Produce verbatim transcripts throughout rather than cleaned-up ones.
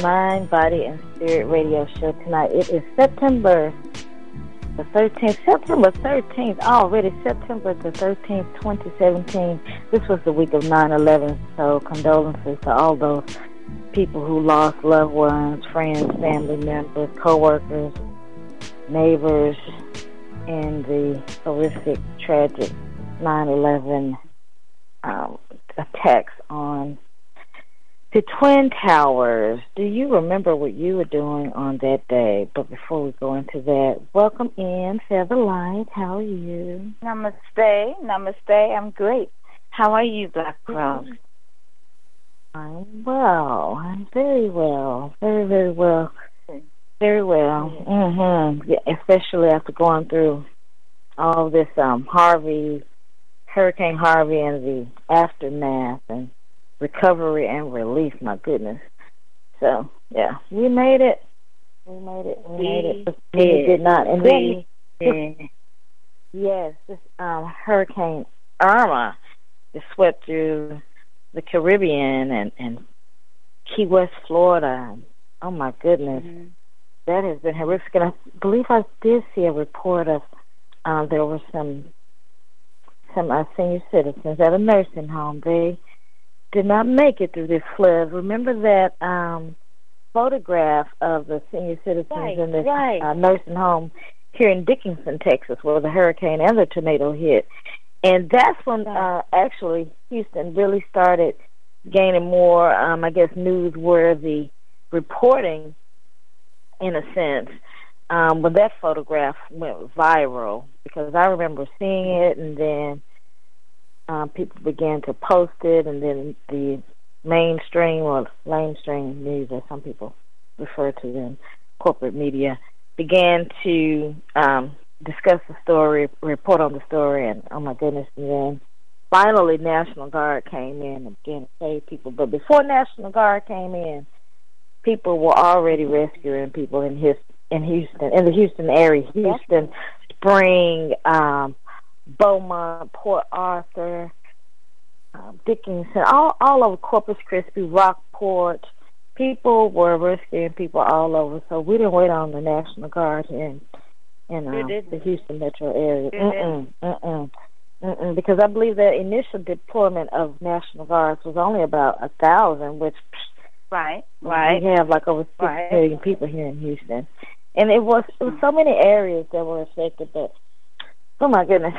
Mind, Body, and Spirit radio show tonight. It is September the thirteenth. September thirteenth, already September the thirteenth, twenty seventeen. This was the week of nine eleven, so condolences to all those people who lost loved ones, friends, family members, co-workers, neighbors in the horrific, tragic nine eleven um, attacks on the Twin Towers. Do you remember what you were doing on that day? But before we go into that, welcome in, Featherlight. How are you? Namaste. Namaste. I'm great. How are you, Black Rose? I'm well. I'm very well. Very, very well. Very well. Mm-hmm. Yeah, especially after going through all this um, Harvey, Hurricane Harvey and the aftermath and recovery and relief, my goodness. So, yeah, we made it. We made it. We, we made it. But we did, did not. And we then, did. yes, this um, Hurricane Irma just swept through the Caribbean and, and Key West, Florida. Oh, my goodness. Mm-hmm. That has been horrific. And I believe I did see a report of uh, there were some, some uh, senior citizens at a nursing home. They did not make it through this flood. Remember that um, photograph of the senior citizens right, in this right. uh, nursing home here in Dickinson, Texas, where the hurricane and the tornado hit. And that's when uh, actually Houston really started gaining more, um, I guess, newsworthy reporting, in a sense, um, when that photograph went viral. Because I remember seeing it, and then Um, people began to post it, and then the mainstream or lamestream news, as some people refer to them, corporate media, began to um, discuss the story, report on the story, and oh my goodness, and then finally National Guard came in and began to save people. But before National Guard came in, people were already rescuing people in his in Houston, in the Houston area, Houston, Spring, um, Beaumont, Port Arthur, uh, Dickinson, all all over Corpus Christi, Rockport. People were rescuing people all over, so we didn't wait on the National Guard in in um, the Houston metro area. Mm-mm, mm-mm, mm-mm, because I believe the initial deployment of National Guards was only about a thousand, which right, right, we have like over six right. million people here in Houston, and it was it was so many areas that were affected, but. Oh, my goodness.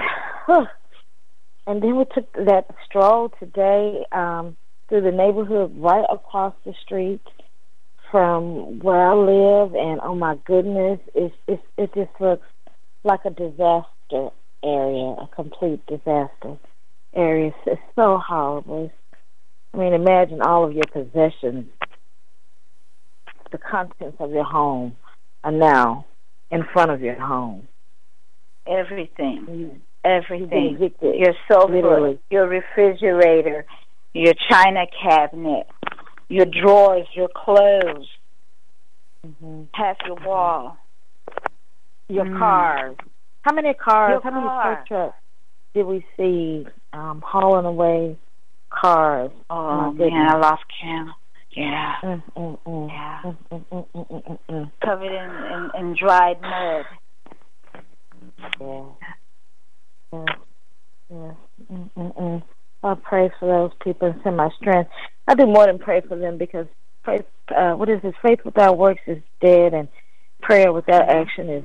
And then we took that stroll today um, through the neighborhood right across the street from where I live, and oh, my goodness, it's, it's, it just looks like a disaster area, a complete disaster area. It's, it's so horrible. I mean, imagine all of your possessions, the contents of your home are now in front of your home. Everything, mm-hmm. everything. Evicted, your sofa, literally. Your refrigerator, your china cabinet, your drawers, your clothes, mm-hmm. half your wall, your mm. cars. How many cars? Your how car. many tow trucks did we see um, hauling away cars? Oh man, I lost count. Yeah, mm, mm, mm. yeah. Mm, mm, mm, mm, mm, mm. Covered in, in, in dried mud. Yeah. Yeah. Yeah. Mm-mm-mm. I pray for those people and send my strength. I do more than pray for them because faith, uh, what is it? Faith without works is dead, and prayer without action is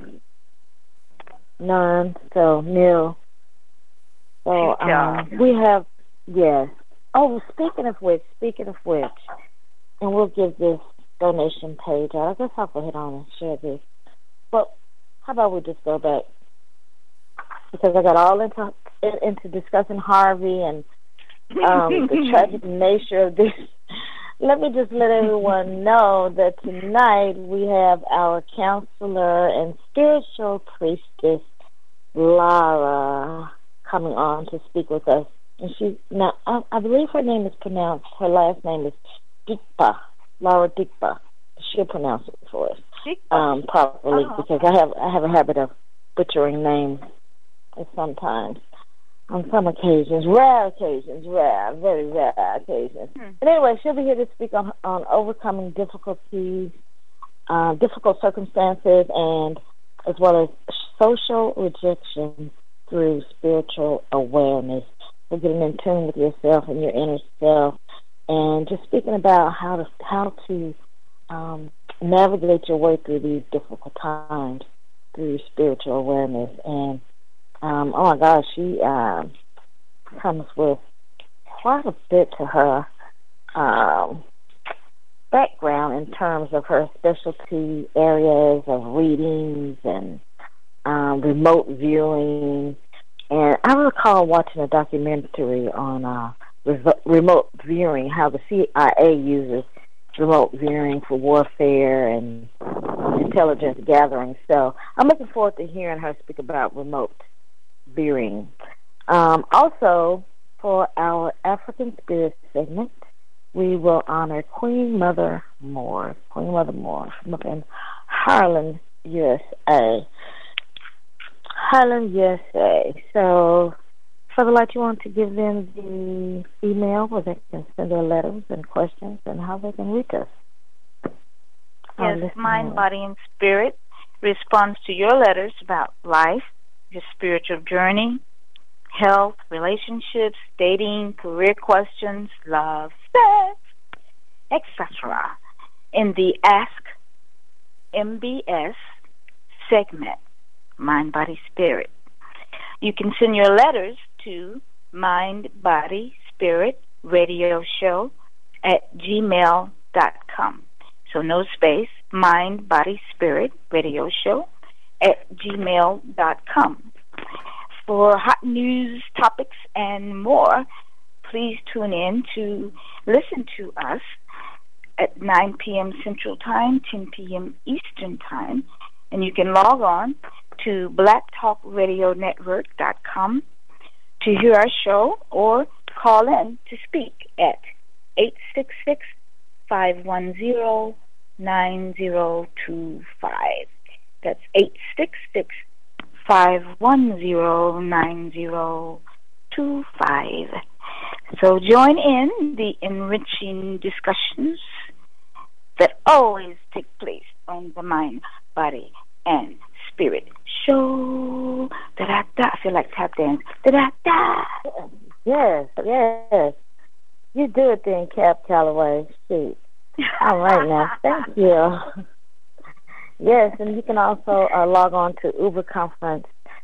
none. So nil. So um, we have yes. Oh, speaking of which, speaking of which, and we'll give this donation page out. I guess I'll go ahead on and share this. But how about we just go back? Because I got all into into discussing Harvey and um, the tragic nature of this. Let me just let everyone know that tonight we have our counselor and spiritual priestess, Lara, coming on to speak with us. And she now, I, I believe her name is pronounced, her last name is Dikpa, Lara Dikpa. She'll pronounce it for us um, properly, oh. because I have I have a habit of butchering names sometimes. on some occasions, rare occasions, rare, very rare occasions. Hmm. But anyway, she'll be here to speak on, on overcoming difficulties, uh, difficult circumstances, and as well as social rejection through spiritual awareness. So getting in tune with yourself and your inner self, and just speaking about how to how to um, navigate your way through these difficult times through spiritual awareness. And um, oh my gosh, she uh, comes with quite a bit to her um, background in terms of her specialty areas of readings and um, remote viewing. And I recall watching a documentary on uh, re- remote viewing, how the C I A uses remote viewing for warfare and intelligence gathering. So I'm looking forward to hearing her speak about remote viewing. Um, also, for our African Spirit segment, we will honor Queen Mother Moore. Queen Mother Moore from up in Harlem, U S A. Harlem, U S A. So, Further Light, you want to give them the email where they can send their letters and questions and how they can reach us? Yes, Mind, Body, and Spirit responds to your letters about life, your spiritual journey, health, relationships, dating, career questions, love, sex, et cetera in the Ask M B S segment, Mind, Body, Spirit. You can send your letters to Mind, Body, Spirit Radio Show at gmail dot com. So no space, Mind, Body, Spirit Radio Show at gmail dot com. For hot news, topics, and more, please tune in to listen to us at nine p.m. Central Time, ten p.m. Eastern Time. And you can log on to black talk radio network dot com to hear our show or call in to speak at eight six six, five one zero, nine zero two five. That's eight six six, five one zero, nine zero two five. So join in the enriching discussions that always take place on the Mind, Body, and Spirit Show. Da-da-da. I feel like tap dance. Da-da-da. Yes, yes. You do it then, Cap Calloway. Shoot. All right now. Thank you. Yes, and you can also uh, log on to uberconference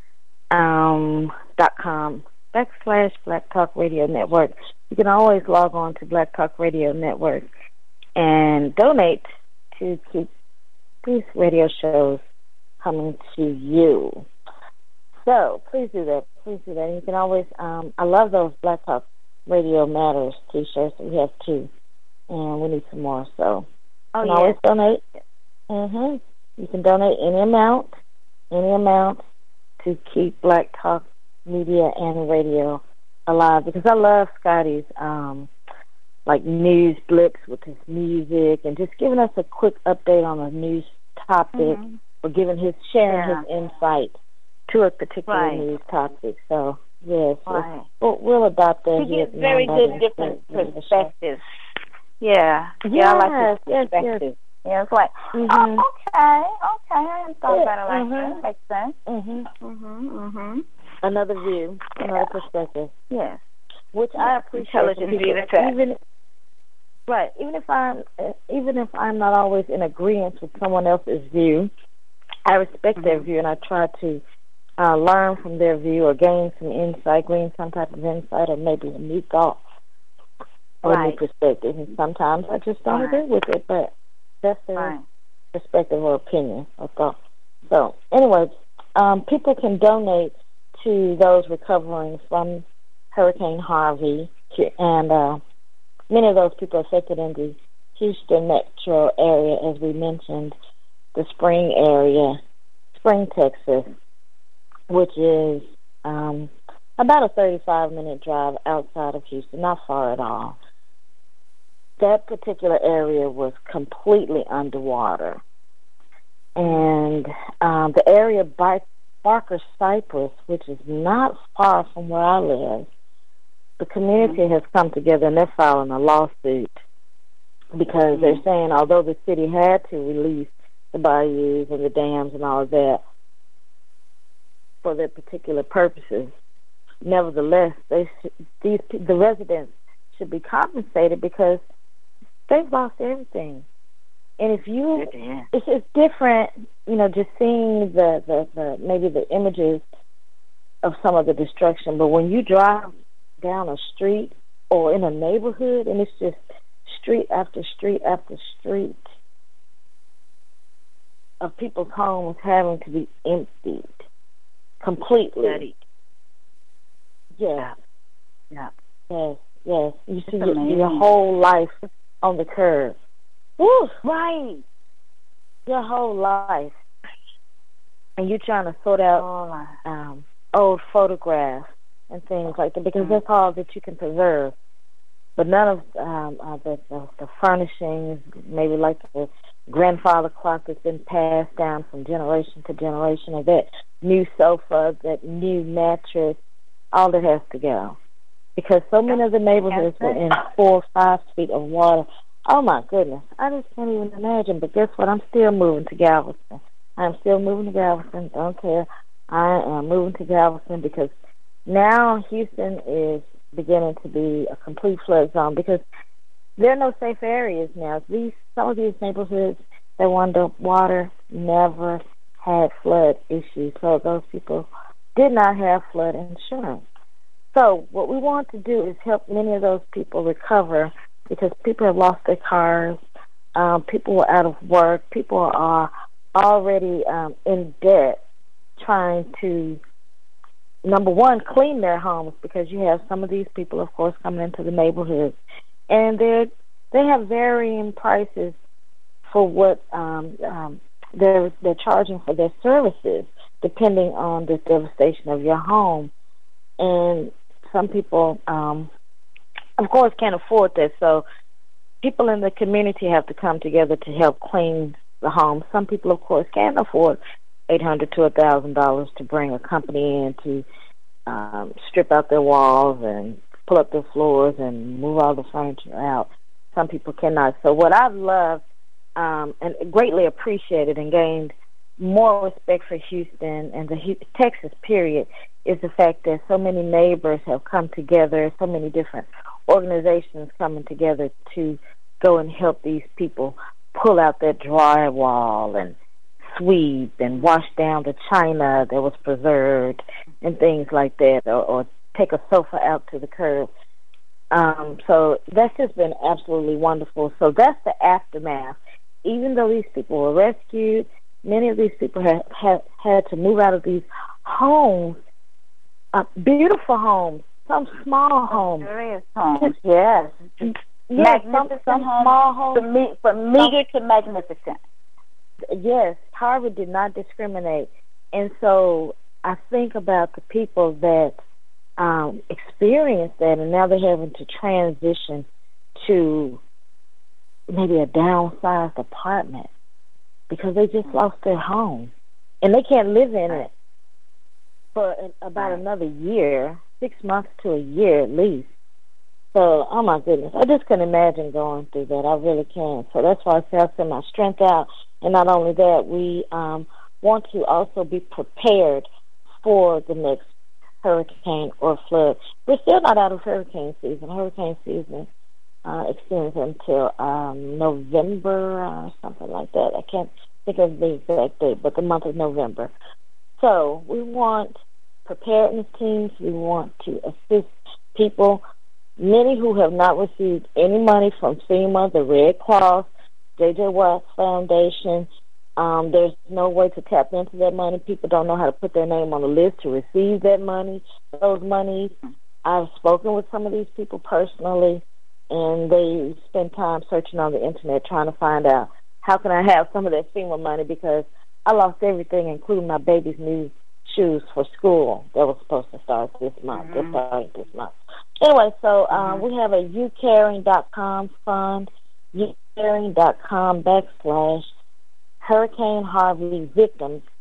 um, dot com backslash Black Talk Radio Network. You can always log on to Black Talk Radio Network and donate to keep these radio shows coming to you. So please do that. Please do that. And you can always, um, I love those Black Talk Radio Matters T-shirts. We have two, and we need some more. So oh, you can yeah. always donate. Mm-hmm. You can donate any amount, any amount to keep Black Talk Media and Radio alive. Because I love Scotty's um, like news blips with his music and just giving us a quick update on a news topic mm-hmm. or giving his sharing yeah. his insight to a particular right. news topic. So yes, right. we'll, we'll adopt that. He gives very good different perspectives. Yeah, yes, yeah, I like his yes, perspective. Yes. Yeah, it's like, mm-hmm. oh, okay, okay, I hadn't thought yeah. about it like mm-hmm. that. Makes sense. Mm-hmm. Mm-hmm, mm-hmm. Another view, another yeah. perspective. Yes. Which yeah. I appreciate. Intelligent view of that. Even, right, even if I'm, even if I'm not always in agreement with someone else's view, I respect mm-hmm. their view and I try to uh, learn from their view or gain some insight, gain some type of insight or maybe a new thought or right. a new perspective. And sometimes I just don't right. agree with it, but that's their right. perspective or opinion or thought. So, anyway, um, people can donate to those recovering from Hurricane Harvey, and uh, many of those people affected in the Houston metro area, as we mentioned, the Spring area, Spring, Texas, which is um, about a thirty-five minute drive outside of Houston, not far at all. That particular area was completely underwater. And um, the area by Barker Cypress, which is not far from where I live, the community mm-hmm. has come together and they're filing a lawsuit because mm-hmm. they're saying although the city had to release the bayous and the dams and all of that for their particular purposes, nevertheless, they sh- these the residents should be compensated because they've lost everything. And if you, yeah. it's it's different, you know, just seeing the, the, the maybe the images of some of the destruction. But when you drive down a street or in a neighborhood and it's just street after street after street of people's homes having to be emptied completely. Studied. Yeah. Yeah. Yes, yes. You see your, your whole life on the curb. Woo, right. Your whole life. And you're trying to sort out um, old photographs and things like that because mm-hmm. that's all that you can preserve. But none of um, uh, the, the, the furnishings, maybe like the grandfather clock that's been passed down from generation to generation, or that new sofa, that new mattress, all that has to go. Because so many of the neighborhoods were in four or five feet of water. Oh, my goodness. I just can't even imagine. But guess what? I'm still moving to Galveston. I'm still moving to Galveston. Don't care. I am moving to Galveston because now Houston is beginning to be a complete flood zone because there are no safe areas now. These Some of these neighborhoods that were under water never had flood issues. So those people did not have flood insurance. So what we want to do is help many of those people recover because people have lost their cars, um, people are out of work, people are already um, in debt trying to, number one, clean their homes because you have some of these people, of course, coming into the neighborhoods. And they they have varying prices for what um, um, they're, they're charging for their services depending on the devastation of your home. And some people, um, of course, can't afford that. So people in the community have to come together to help clean the home. Some people, of course, can't afford eight hundred dollars to one thousand dollars to bring a company in to um, strip out their walls and pull up their floors and move all the furniture out. Some people cannot. So what I've loved um, and greatly appreciated and gained more respect for Houston and the Texas period is the fact that so many neighbors have come together, so many different organizations coming together to go and help these people pull out their drywall and sweep and wash down the china that was preserved and things like that, or, or take a sofa out to the curb. Um, so that's just been absolutely wonderful. So that's the aftermath. Even though these people were rescued, many of these people have, have had to move out of these homes, uh, beautiful homes, some small homes. Serious homes. Yes. Yes, some, some small homes. From, me, from meager to magnificent. Yes, Harvard did not discriminate. And so I think about the people that um, experienced that, and now they're having to transition to maybe a downsized apartment because they just lost their home. And they can't live in it for about another year, six months to a year at least. So, oh my goodness, I just couldn't imagine going through that. I really can't. So that's why I say I send my strength out. And not only that, we um, want to also be prepared for the next hurricane or flood. We're still not out of hurricane season. Hurricane season uh, extends until um, November or something like that. I can't think of the exact date, but the month of November. So we want preparedness teams. We want to assist people, many who have not received any money from FEMA, the Red Cross, J J Watts Foundation. Um, there's no way to tap into that money. People don't know how to put their name on the list to receive that money, those monies. I've spoken with some of these people personally, and they spend time searching on the Internet trying to find out how can I have some of that FEMA money because I lost everything, including my baby's new shoes for school that was supposed to start this month. Mm-hmm. They started this month. Anyway, so um, mm-hmm. we have a you caring dot com fund, you caring dot com backslash Hurricane Harvey victims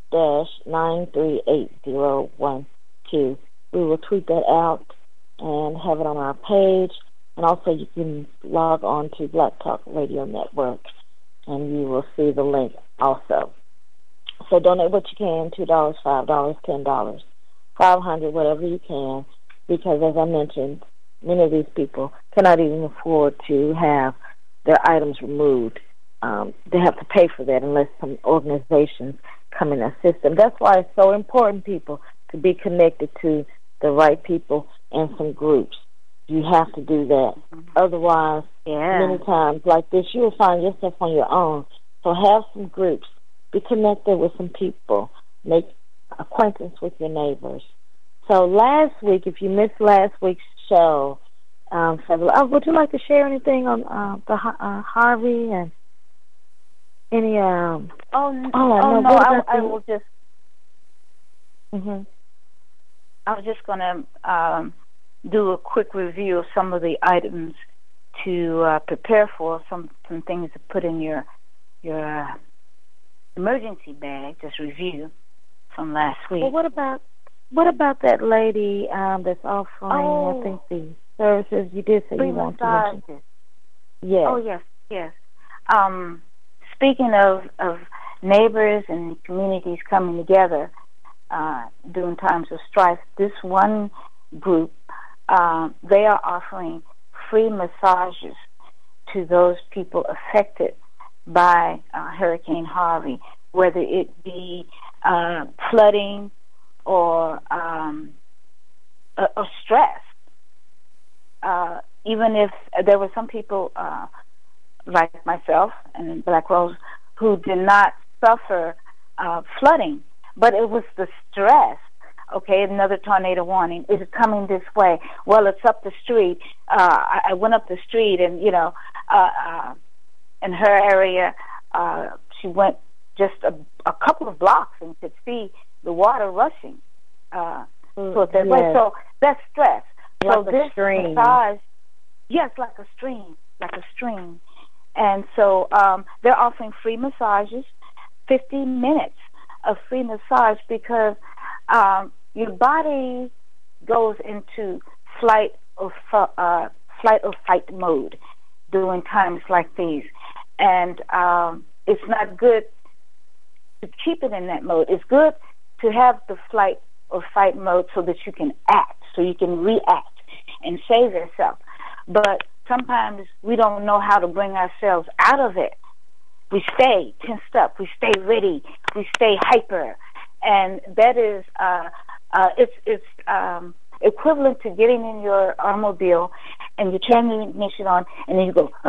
nine three eight zero one two. We will tweet that out and have it on our page. And also you can log on to Black Talk Radio Network, and you will see the link also. So donate what you can, two dollars, five dollars, ten dollars, five hundred dollars, whatever you can, because as I mentioned, many of these people cannot even afford to have their items removed. Um, they have to pay for that unless some organizations come in and assist them. That's why it's so important, people, to be connected to the right people and some groups. You have to do that. Mm-hmm. Otherwise, yeah. many times like this, you will find yourself on your own. So have some groups. Be connected with some people. Make acquaintance with your neighbors. So last week, if you missed last week's show, um, oh, would you like to share anything on uh, the uh, Harvey and any? Um, oh, oh, oh no, I, I will just. Mm-hmm. I was just going to um, do a quick review of some of the items to uh, prepare for, some some things to put in your your uh, emergency bag. Just review from last week. Well, what about what about that lady um, that's offering? Oh, I think the services you did say you want to mention. Yes. Oh yes, yes. Um, speaking of of neighbors and communities coming together uh, during times of strife, this one group, uh, they are offering free massages to those people affected by uh, Hurricane Harvey, whether it be uh, flooding or um, or stress. Uh, even if there were some people uh, like myself and Black Rose who did not suffer uh, flooding, but it was the stress. Okay, another tornado warning. Is it coming this way? Well, it's up the street. Uh, I, I went up the street, and you know, uh, uh, in her area, uh, she went just a, a couple of blocks and could see the water rushing uh, mm, towards that yes. way. So that's stress. Like so a this stream. massage, yes, like a stream, like a stream. And so um, they're offering free massages, fifteen minutes of free massage, because um, your body goes into flight or uh, flight or fight mode during times like these, and um, it's not good to keep it in that mode. It's good to have the flight or fight mode so that you can act, so you can react and save yourself. But sometimes we don't know how to bring ourselves out of it. We stay tensed up. We stay ready. We stay hyper, and that is uh, uh, it's it's um, equivalent to getting in your automobile and you turn the ignition on, and then you go,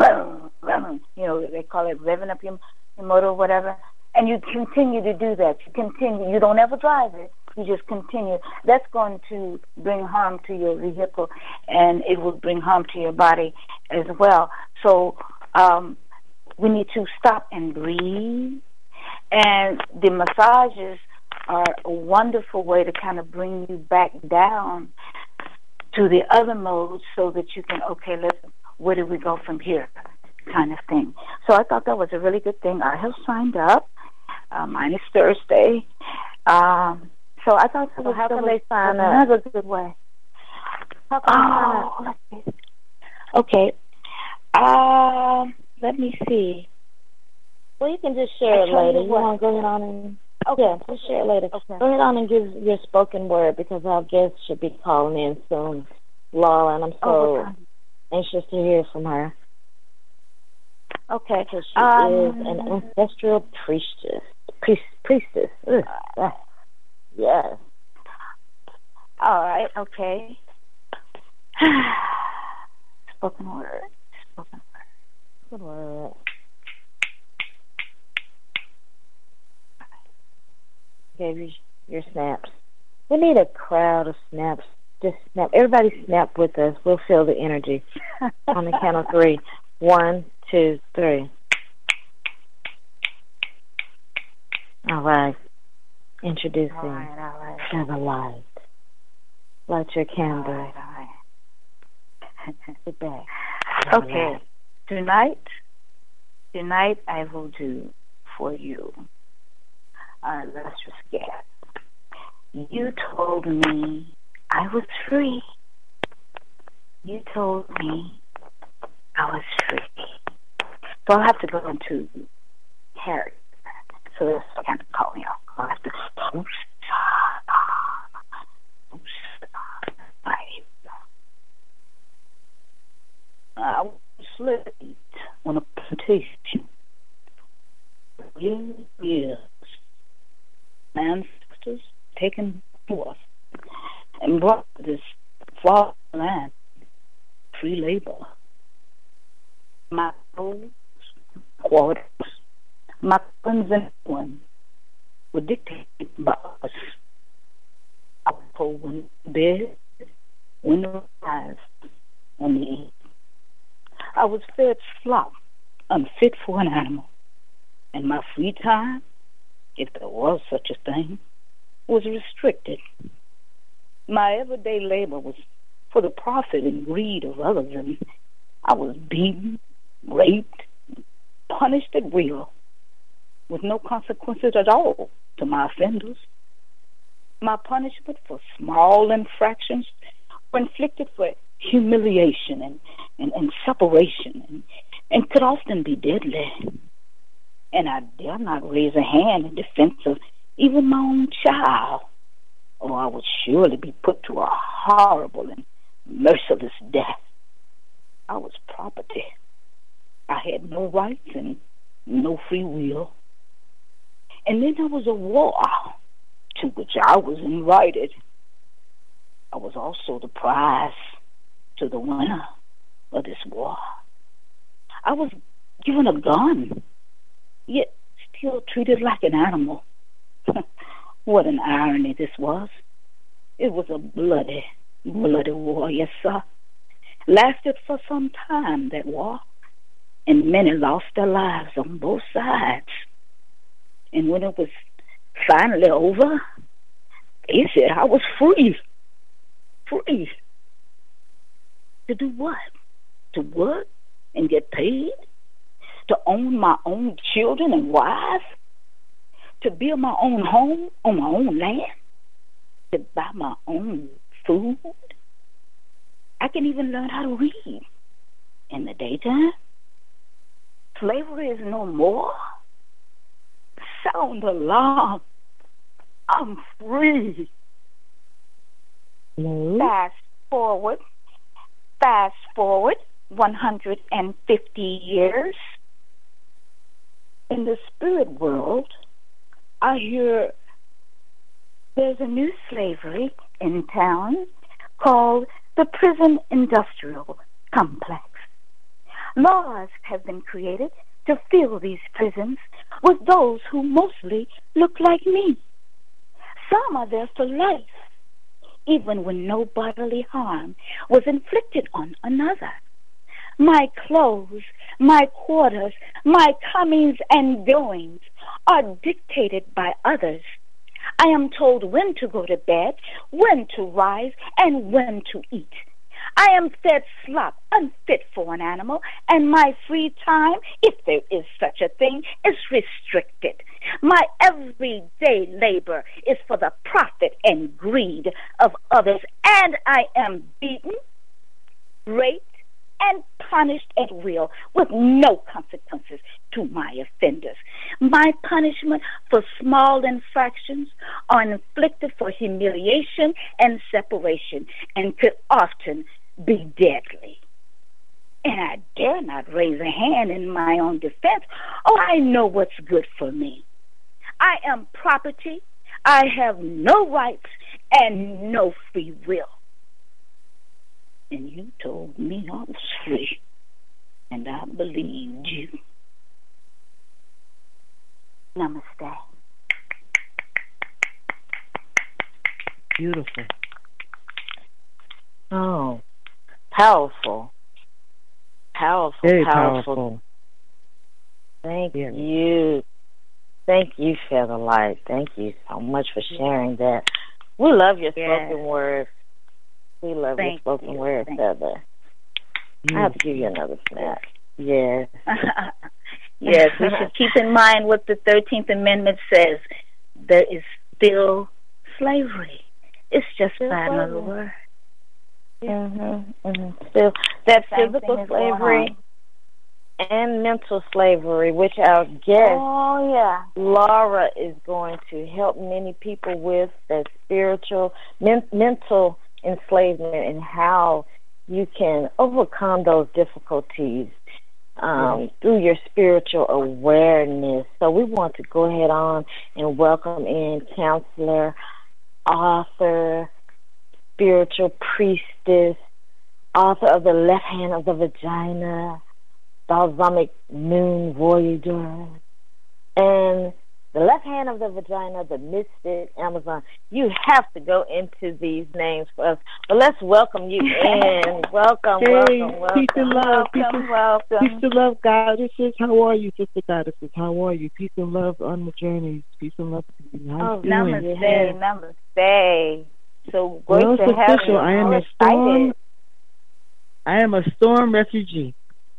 you know, they call it revving up your, your motor or whatever, and you continue to do that. You continue. You don't ever drive it. You just continue. That's going to bring harm to your vehicle, and it will bring harm to your body as well. So um, we need to stop and breathe. And the massages are a wonderful way to kind of bring you back down to the other modes so that you can, okay, let's, where do we go from here kind of thing. So I thought that was a really good thing. I have signed up. Uh, mine is Thursday. Um, so I thought that so was, how can was they sign up? Another good way. How can oh, they sign up? Let's see. Okay. Uh, let me see. Well, you can just share it later. You, you want to go ahead on and... Okay, yeah, just share it later. Okay. Go ahead on and give your spoken word, because our guest should be calling in soon, Laura, and I'm so oh, okay. anxious to hear from her. Okay. Because she um, is an ancestral priestess. Priest, priestess. Ugh. Yes. All right, okay. Spoken word. Spoken word. Spoken word. Gave you your snaps. We need a crowd of snaps. Just snap. Everybody snap with us. We'll feel the energy. On the count of three. One, two, three. All right. Introducing all right, all right. Shine a light. Light your candle. All right, all right. Sit back. Okay. Tonight, tonight I will do for you All right, let's just get. You told me I was free. You told me I was free. So I'll have to go into Harry. So that's what kind of call me off. I'll have to. I was enslaved on a plantation. Years, years. My ancestors taken forth and brought this far land, free labor. My clothes, quarters, my guns and one were dictated by us. I was told when to bed, when to rise, and to eat. I was fed slop, unfit for an animal, and my free time, if there was such a thing, was restricted. My everyday labor was for the profit and greed of others, and I was beaten, raped, punished at will, with no consequences at all to my offenders. My punishment for small infractions were inflicted for humiliation and, and, and separation, and, and could often be deadly. And I dare not raise a hand in defense of even my own child, or I would surely be put to a horrible and merciless death. I was property. I had no rights and no free will. And then there was a war to which I was invited. I was also the prize to the winner of this war. I was given a gun, yet still treated like an animal. What an irony this was. It was a bloody, bloody war, yes, sir. Lasted for some time, that war, and many lost their lives on both sides. And when it was finally over, they said I was free. Free. To do what? To work and get paid? To own my own children and wives? To build my own home on my own land? To buy my own food? I can even learn how to read in the daytime. Slavery is no more. Sound alarm. I'm free. No. Fast forward. Fast forward one hundred fifty years. In the spirit world, I hear there's a new slavery in town called the prison industrial complex. Laws have been created to fill these prisons with those who mostly look like me. Some are there for life, even when no bodily harm was inflicted on another. My clothes, my quarters, my comings and goings are dictated by others. I am told when to go to bed, when to rise, and when to eat. I am fed slop, unfit for an animal, and my free time, if there is such a thing, is restricted. My everyday labor is for the profit and greed of others, and I am beaten, raped, and punished at will with no consequences to my offenders. My punishment for small infractions are inflicted for humiliation and separation and could often be deadly. And I dare not raise a hand in my own defense. Oh, I know what's good for me. I am property. I have no rights and no free will. And you told me I was free, and I believed you. Namaste. Beautiful. Oh, powerful. Powerful, Very powerful. powerful. Thank Yeah. you. Thank you, Featherlight. Thank you so much for sharing that. We love your Yes. spoken word. We love Thank your spoken you. word, Thank Feather. I have to give you another snack. Yes. Yes, we should keep in mind what the thirteenth Amendment says. there is still slavery. It's just Still by another slavery. word. Mhm. Mhm. Still, that Same physical thing is going slavery and mental slavery, which our guest Oh, yeah. Laura is going to help many people with, that spiritual, men- mental enslavement, and how you can overcome those difficulties um, Yes. through your spiritual awareness. So we want to go ahead on and welcome in counselor, author, spiritual priestess, author of The Left Hand of the Vagina, Balsamic Moon Voyager, and The Left Hand of the Vagina, The Mystic, Amazon. You have to go into these names for us. But let's welcome you in. Welcome, Hey, welcome, welcome. peace and love, peace Welcome, and, welcome. peace and love, goddesses. How are you, sister goddesses? How are you? Peace and love on the journeys. Peace and love to you. How Oh, you doing? Namaste, yes. namaste. So great Well, to it's have official. you. I am I'm a storm. excited. I am a storm refugee.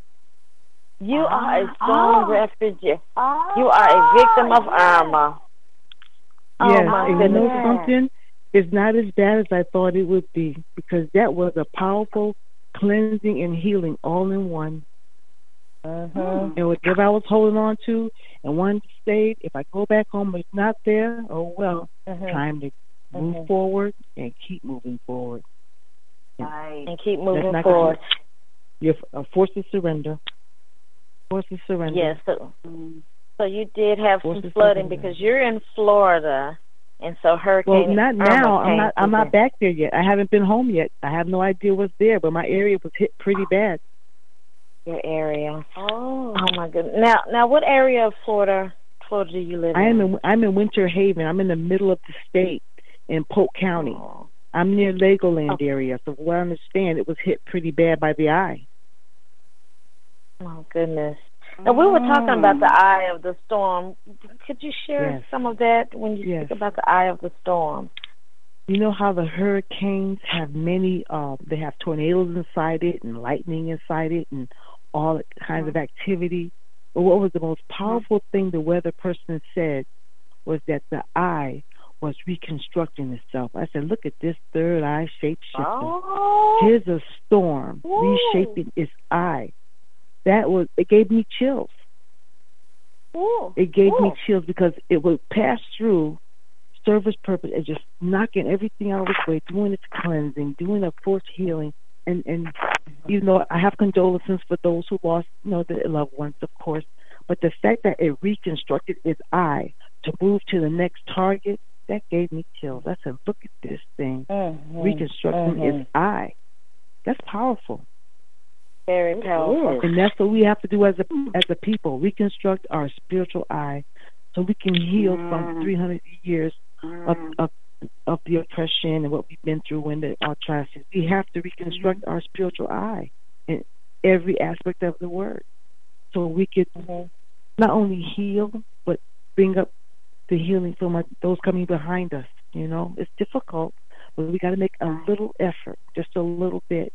You are a Ah, storm oh. refugee. Oh, You are a victim of yes. Irma. Oh, Yes, my and you know goodness. yes. something? It's not as bad as I thought it would be, because that was a powerful cleansing and healing all in one. Mm-hmm. And whatever I was holding on to and wanted to stay, if I go back home, it's not there. Oh well, Mm-hmm. time to move Mm-hmm. forward and keep moving forward. Right. And keep Let's moving not forward. You're a force of surrender. Force of surrender. Yes. So, Mm. so you did have Force some of flooding surrender. because you're in Florida, and so Well, Hurricane not Irma now. I'm came not. I'm through not there. back there yet. I haven't been home yet. I have no idea what's there, but my area was hit pretty bad. Your area. Oh. Oh my goodness. Now, now, what area of Florida, Florida do you live I am in? in. I'm in Winter Haven. I'm in the middle of the state in Polk County. Oh, I'm near Legoland okay. area, so what I understand, it was hit pretty bad by the eye. Oh goodness. Now we were talking about the eye of the storm. Could you share Yes. some of that when you Yes. speak about the eye of the storm? You know how the hurricanes have many, uh, they have tornadoes inside it and lightning inside it and all kinds of activity. But what was the most powerful thing the weather person said was that the eye was reconstructing itself. I said, look at this third eye shape shifting. Oh. Here's a storm Ooh. reshaping its eye. That was, it gave me chills. Ooh. It gave Ooh. me chills because it would pass through, serve its purpose, and just knocking everything out of its way, doing its cleansing, doing a forced healing. And, and even though I have condolences for those who lost, you know, their loved ones, of course, but the fact that it reconstructed its eye to move to the next target, that gave me chills. I said, look at this thing, Mm-hmm. reconstructing Mm-hmm. its eye. That's powerful. Very powerful. And that's what we have to do as a as a people, reconstruct our spiritual eye so we can heal mm. from three hundred years mm. of, of of the oppression and what we've been through and the atrocities. We have to reconstruct our spiritual eye in every aspect of the word so we could mm-hmm. not only heal but bring up the healing from our, those coming behind us. You know, it's difficult, but we got to make a little effort, just a little bit.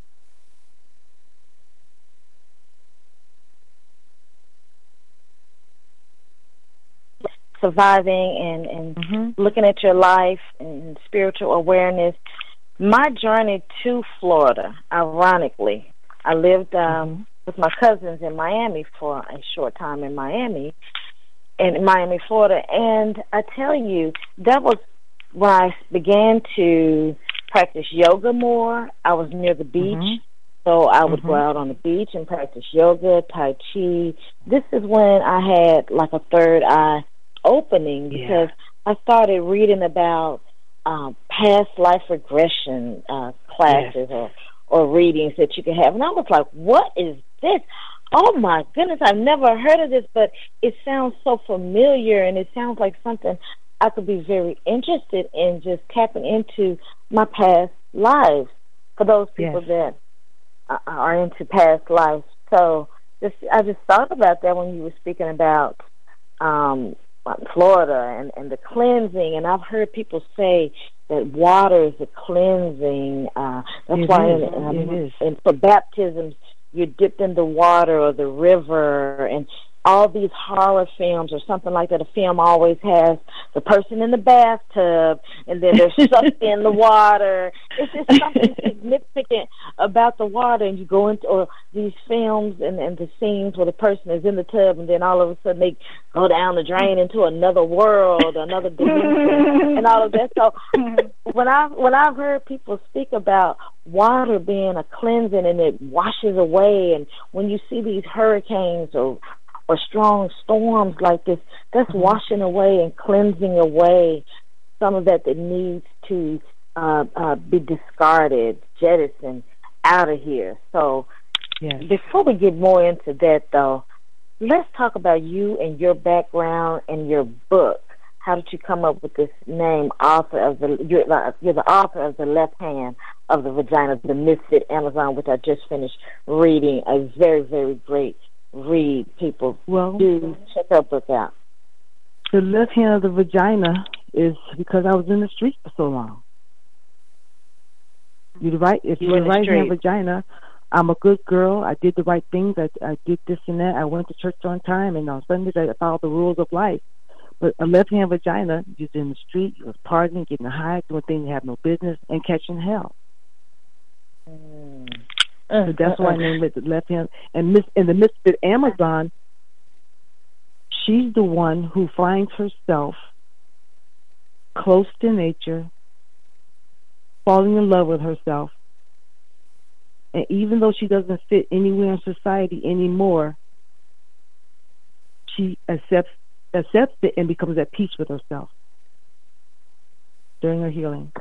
Surviving and, and mm-hmm. looking at your life and spiritual awareness. My journey to Florida, ironically, I lived um, mm-hmm. with my cousins in Miami for a short time in Miami, in Miami, Florida. And I tell you, that was when I began to practice yoga more. I was near the beach. Mm-hmm. So I would mm-hmm. go out on the beach and practice yoga, Tai Chi. This is when I had like a third eye opening because yeah. I started reading about um, past life regression uh, classes yes. or, or readings that you could have. And I was like, what is this? Oh, my goodness, I've never heard of this, but it sounds so familiar and it sounds like something I could be very interested in, just tapping into my past lives for those people yes. that are into past lives. So just, I just thought about that when you were speaking about um, Florida and, and the cleansing, and I've heard people say that water is a cleansing. Uh, that's it why is. in, um, it is. and for baptisms you're dipped in the water or the river, and all these horror films or something like that. A film always has the person in the bathtub, and then they're sucked in the water. It's just something significant about the water, and you go into or these films and, and the scenes where the person is in the tub, and then all of a sudden they go down the drain into another world, another dimension, and all of that. So when I when I've heard people speak about water being a cleansing and it washes away, and when you see these hurricanes or or strong storms like this, that's washing away and cleansing away some of that that needs to uh, uh, be discarded, jettisoned out of here. So yes. Before we get more into that, though, let's talk about you and your background and your book. How did you come up with this name, author of the, you're the, you're the author of The Left Hand of the Vagina, The Misfit Amazon, which I just finished reading, a very, very great read. People well, do check her book out. The Left Hand of the Vagina is because I was in the streets for so long. You're right. If you're the right hand vagina, I'm a good girl. I did the right things. I, I did this and that. I went to church on time, and on Sundays I followed the rules of life. But a left hand vagina, you're in the street, you was partying, getting high, doing things you have no business, and catching hell. Mm. So that's why I named it the left hand. And Miss in the Misfit Amazon, she's the one who finds herself close to nature, falling in love with herself. And even though she doesn't fit anywhere in society anymore, she accepts accepts it and becomes at peace with herself during her healing.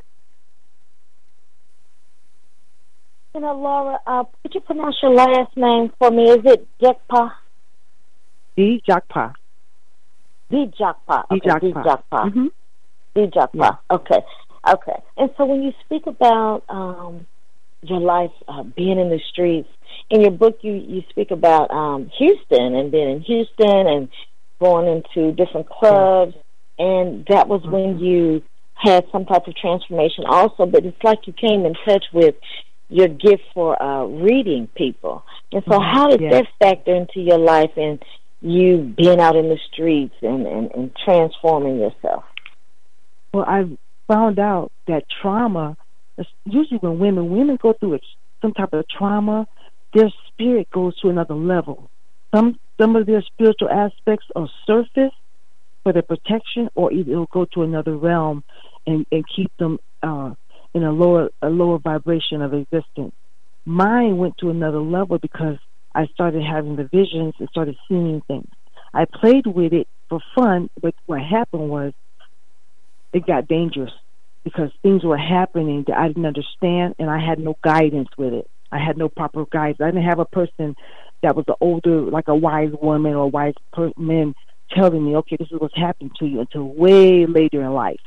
You know, Laura, uh, could you pronounce your last name for me? Is it Jakpa? D. Jakpa. D. Jakpa. Okay, D. Jakpa. Mm-hmm. D. Jakpa. Yeah. Okay. Okay. And so when you speak about um, your life uh, being in the streets, in your book you, you speak about um, Houston and being in Houston and going into different clubs, and that was mm-hmm. when you had some type of transformation also, but it's like you came in touch with your gift for uh, reading people. And so mm-hmm. how did yes. that factor into your life and you being out in the streets and, and, and transforming yourself? Well, I found out that trauma, usually when women, women go through some type of trauma, their spirit goes to another level. Some some of their spiritual aspects are surface for their protection, or either it'll go to another realm and, and keep them uh, in a lower a lower vibration of existence. Mine went to another level because I started having the visions and started seeing things. I played with it for fun, but what happened was it got dangerous because things were happening that I didn't understand, and I had no guidance with it. I had no proper guidance. I didn't have a person that was an older, like a wise woman or a wise per- man telling me, okay, this is what's happening to you, until way later in life.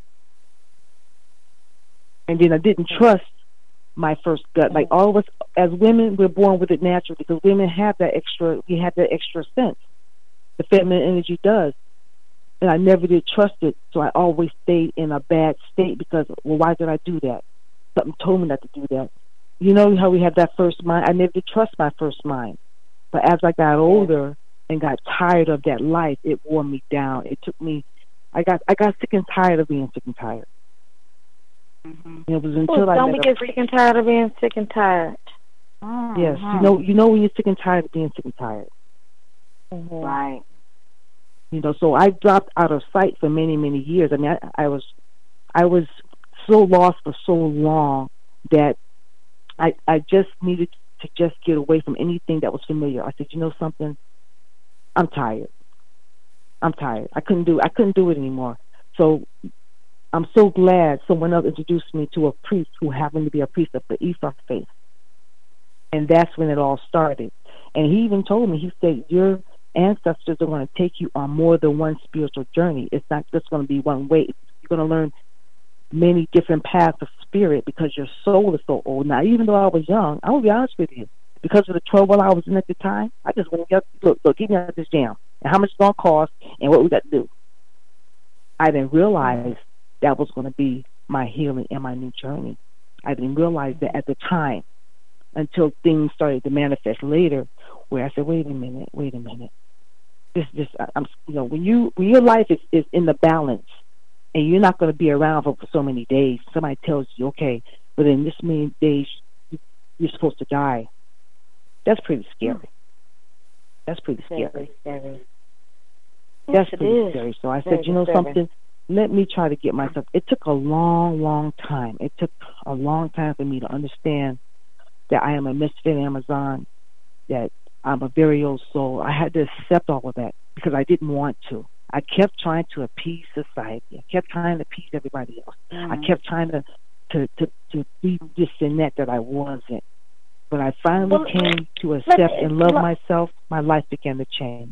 And then I didn't trust my first gut. Like all of us, as women, we're born with it naturally because women have that extra, we have that extra sense. The feminine energy does. And I never did trust it, so I always stayed in a bad state because, well, why did I do that? Something told me not to do that. You know how we have that first mind? I never did trust my first mind. But as I got older and got tired of that life, it wore me down. It took me, I got I got sick and tired of being sick and tired. Mm-hmm. And it was until well, I don't we get sick and tired of being sick and tired? Mm-hmm. Yes, you know, you know when you're sick and tired of being sick and tired. Mm-hmm. Right. You know, so I dropped out of sight for many, many years. I mean, I, I was, I was so lost for so long that I, I just needed to just get away from anything that was familiar. I said, you know something, I'm tired. I'm tired. I couldn't do, I couldn't do it anymore. So I'm so glad someone else introduced me to a priest who happened to be a priest of the Ifa faith, and that's when it all started. And he even told me, he said, your ancestors are going to take you on more than one spiritual journey. It's not just going to be one way. You're going to learn many different paths of spirit because your soul is so old. Now, even though I was young, I will be honest with you, because of the trouble I was in at the time, I just went and got, look, look, get me out of this jam, and how much it's going to cost, and what we got to do. I didn't realize that was going to be my healing and my new journey. I didn't realize that at the time. until things started to manifest later, where I said, wait a minute, wait a minute. This, this, I'm, you know, when you when your life is, is in the balance, and you're not going to be around for, for so many days. Somebody tells you, okay, but in this many days you're supposed to die. That's pretty scary. That's pretty scary. Very scary. That's yes, pretty scary. So I said, you know scary. something? Let me try to get myself. It took a long, long time. It took a long time for me to understand that I am a misfit Amazon, that I'm a very old soul. I had to accept all of that because I didn't want to. I kept trying to appease society. I kept trying to appease everybody else. Mm-hmm. I kept trying to, to, to, to be this and that that I wasn't. When I finally well, came to accept me, and love l- myself, my life began to change.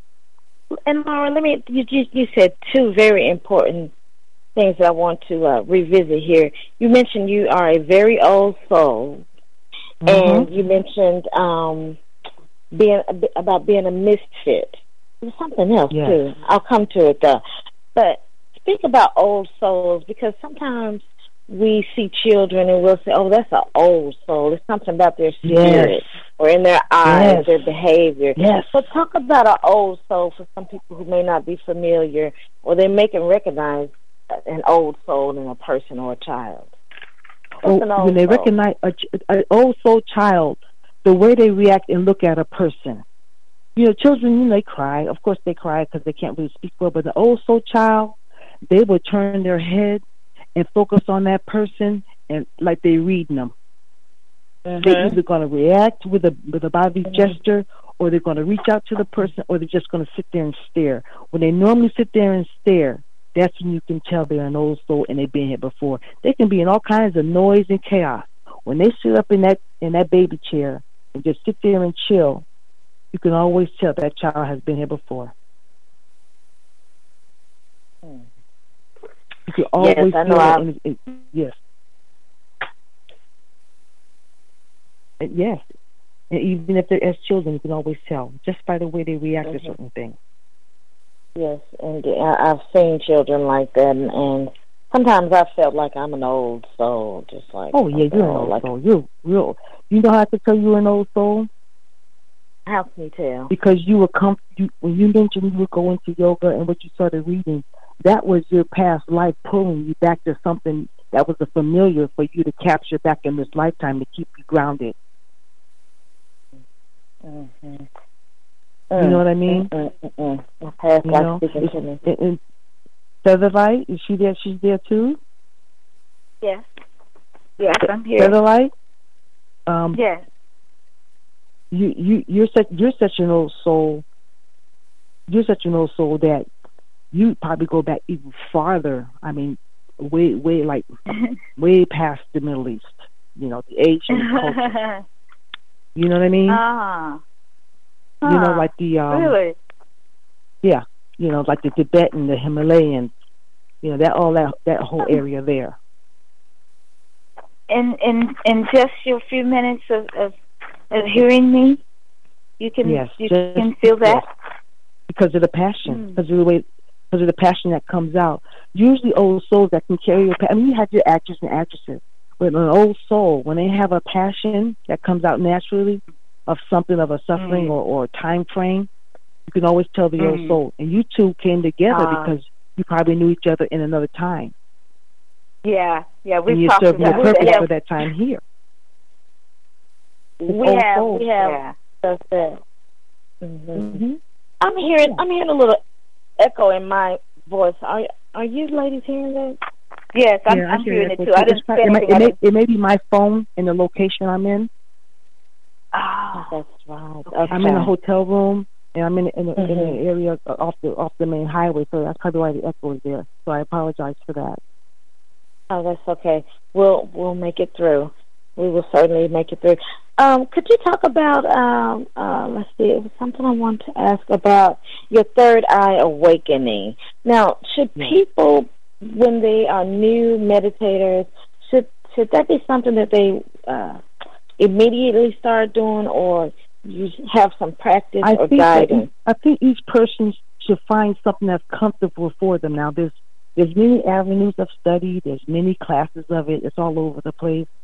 And Laura, let me. You, you, you said two very important things that I want to uh, revisit here. You mentioned you are a very old soul, mm-hmm. and you mentioned um, being about being a misfit. There's something else yes. too. I'll come to it though. But speak about old souls, because sometimes we see children and we'll say, "Oh, that's an old soul." There's something about their spirit yes. or in their eyes, yes. their behavior. Yes. So talk about an old soul for some people who may not be familiar, or they may can recognize an old soul in a person or a child. Oh, an when they soul? recognize an old soul child, the way they react and look at a person. You know, children, you know, they cry. Of course they cry because they can't really speak well. But the old soul child, they will turn their head and focus on that person, and like they're reading them. Mm-hmm. They're either going to react with a with a body mm-hmm. gesture, or they're going to reach out to the person, or they're just going to sit there and stare. When they normally sit there and stare, that's when you can tell they're an old soul and they've been here before. They can be in all kinds of noise and chaos. When they sit up in that in that baby chair and just sit there and chill, you can always tell that child has been here before. Mm. You can always yes, I know feel it, it, it, yes. And yes. And even if they're as children, you can always tell just by the way they react mm-hmm. to certain things. Yes, and I've seen children like that, and, and sometimes I felt like I'm an old soul, just like. Oh yeah, you're an old like, soul. You're real. You know how I could tell you're an old soul? How can you tell? Because you were com- you, when you mentioned you would go into yoga and what you started reading, that was your past life pulling you back to something that was a familiar for you to capture back in this lifetime to keep you grounded. Mm-hmm. You know what I mean? Mm-mm. My past life speaking to me. And, and Featherlight, is she there? She's there too? Yes. Yes, I'm here. Featherlight? Um, yes. You you you're such you're such an old soul. You're such an old soul that you probably go back even farther. I mean, way way like way past the Middle East. You know, the Asian culture. You know what I mean? Ah. Uh, you know, like the um, really. Yeah, you know, like the Tibetan, the Himalayan. You know, that all that that whole area there. In in in just your few minutes of. of Of hearing me, you can yes, you just, can feel that yes. Because of the passion, mm. because of the way, because of the passion that comes out. Usually, old souls that can carry your. I mean, you have your actors and actresses, but an old soul, when they have a passion that comes out naturally of something of a suffering mm. or, or a time frame, you can always tell the mm. old soul. And you two came together uh, because you probably knew each other in another time. Yeah, yeah, we and you talked served about your purpose yeah. for that time here. It's we have, soul. we have. Yeah. That's it. Mm-hmm. Mm-hmm. I'm hearing, I'm hearing a little echo in my voice. Are are you ladies hearing that? Yes, I'm, yeah, I'm hearing it too. too. I didn't say it, anything. May, it, may, it may be my phone and the location I'm in. Oh, that's right. Okay. I'm in a hotel room and I'm in in, mm-hmm. in an area off the off the main highway, so that's probably why the echo is there. So I apologize for that. Oh, that's okay. We'll we'll make it through. We will certainly make it through. Um, could you talk about, um, uh, let's see, it was something I wanted to ask about your third eye awakening. Now, should yes. people, when they are new meditators, should should that be something that they uh, immediately start doing, or you have some practice I or think guidance? I think each person should find something that's comfortable for them. Now, there's, there's many avenues of study. There's many classes of it. It's all over the place.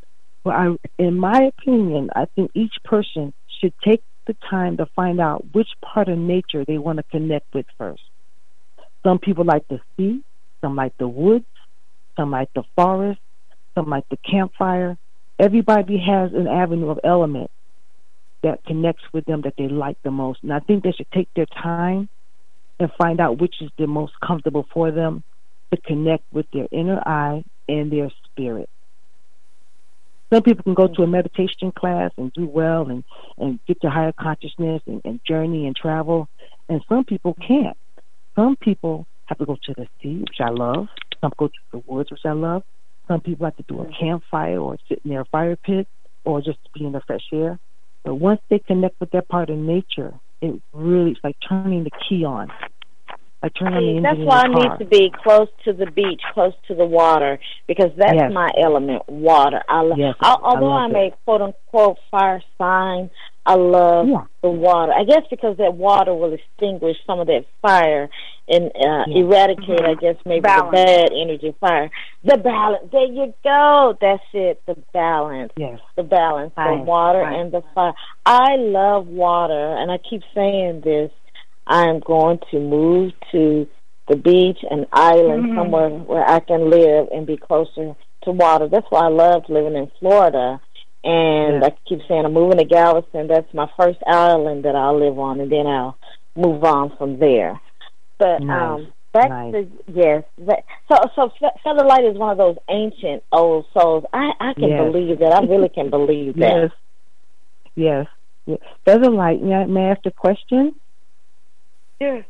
Well, I, in my opinion, I think each person should take the time to find out which part of nature they want to connect with first. Some people like the sea, some like the woods, some like the forest, some like the campfire. Everybody has an avenue of element that connects with them that they like the most. And I think they should take their time and find out which is the most comfortable for them to connect with their inner eye and their spirit. Some people can go to a meditation class and do well and, and get to higher consciousness and, and journey and travel, and some people can't. Some people have to go to the sea, which I love. Some go to the woods, which I love. Some people have to do a campfire or sit near a fire pit or just be in the fresh air. But once they connect with that part of nature, it really, it's like turning the key on. Like turning on the engine. That's why I need to be close to the beach, close to the water, because that's yes. my element, water. I lo- yes, I, although I'm a quote unquote fire sign, I love yeah. the water. I guess because that water will extinguish some of that fire and uh, yeah. eradicate, mm-hmm. I guess, maybe balance. the bad energy fire. The balance. There you go. That's it. The balance. Yes. The balance. Right. The water right. and the fire. I love water, and I keep saying this. I am going to move to the beach, an island, mm-hmm. somewhere where I can live and be closer to water. That's why I loved living in Florida. And yeah. I keep saying I'm moving to Galveston. That's my first island that I'll live on, and then I'll move on from there. But nice. um, back nice. to yes. That, so so Feather Light is one of those ancient old souls. I I can yes. believe that. I really can believe that. Yes. Yes. yes. Feather Light. May I, may I ask a question? Sure.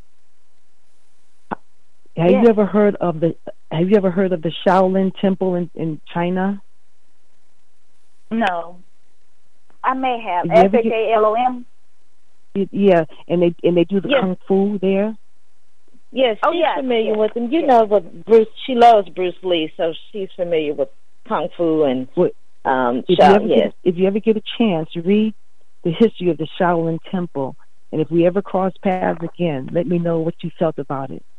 Have yes. you ever heard of the Have you ever heard of the Shaolin Temple in, in China? No, I may have. S H A L O M. Yeah, and they and they do the yes. kung fu there. Yes, she's oh, yes, familiar yes. with him. You yes. know what Bruce? She loves Bruce Lee, so she's familiar with kung fu and what, um. If Sha- you ever yes. get, if you ever get a chance, read the history of the Shaolin Temple, and if we ever cross paths again, let me know what you felt about it.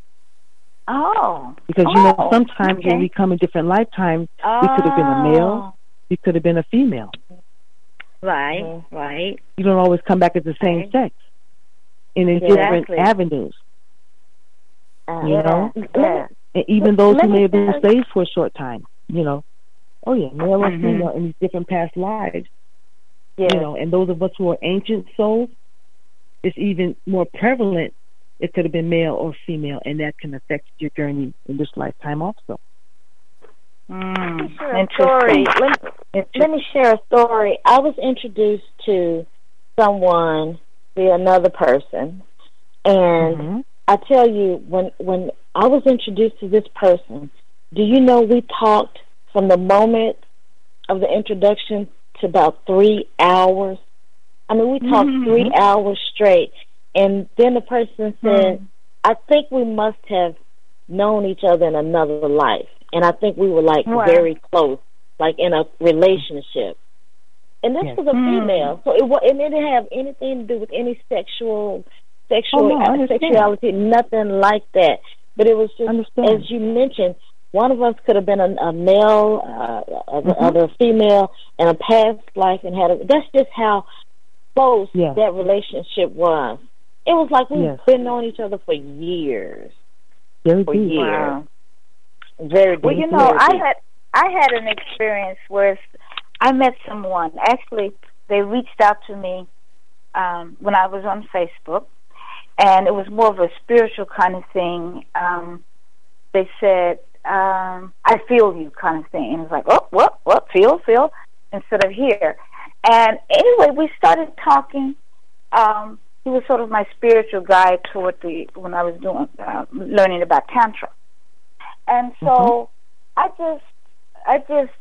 Oh, because oh, you know sometimes okay. when we come in different lifetimes, oh. we could have been a male, we could have been a female. Right, mm-hmm. right. You don't always come back as the same right. sex, and in exactly. different avenues. Uh, you yeah. know, yeah. and even those Let who may have been say- slaves for a short time. You know, oh yeah, male or mm-hmm. female in these different past lives. Yeah. You know, and those of us who are ancient souls, it's even more prevalent. It could have been male or female, and that can affect your journey in this lifetime also. Mm, share a story. Let, let me share a story. I was introduced to someone via another person, and mm-hmm. I tell you, when when I was introduced to this person, do you know we talked from the moment of the introduction to about three hours? I mean, we talked mm-hmm. three hours straight. And then the person said, mm. I think we must have known each other in another life. And I think we were, like, wow. very close, like in a relationship. And this yes. was a mm. female. So it, it didn't have anything to do with any sexual, sexual oh, no, sexuality, nothing like that. But it was just, understand. as you mentioned, one of us could have been a, a male, uh, a, mm-hmm. other female, in a past life. and had a, That's just how close yes. that relationship was. It was like we've yes. been knowing each other for years. Very for deep. years. Wow. Very deep. Well, you know, I had I had an experience where I met someone. Actually, they reached out to me um, when I was on Facebook, and it was more of a spiritual kind of thing. Um, they said, um, "I feel you," kind of thing, and it was like, "Oh, what? What? Feel, feel," instead of hear. And anyway, we started talking. Um, He was sort of my spiritual guide toward the when I was doing uh, learning about Tantra, and so mm-hmm. I just I just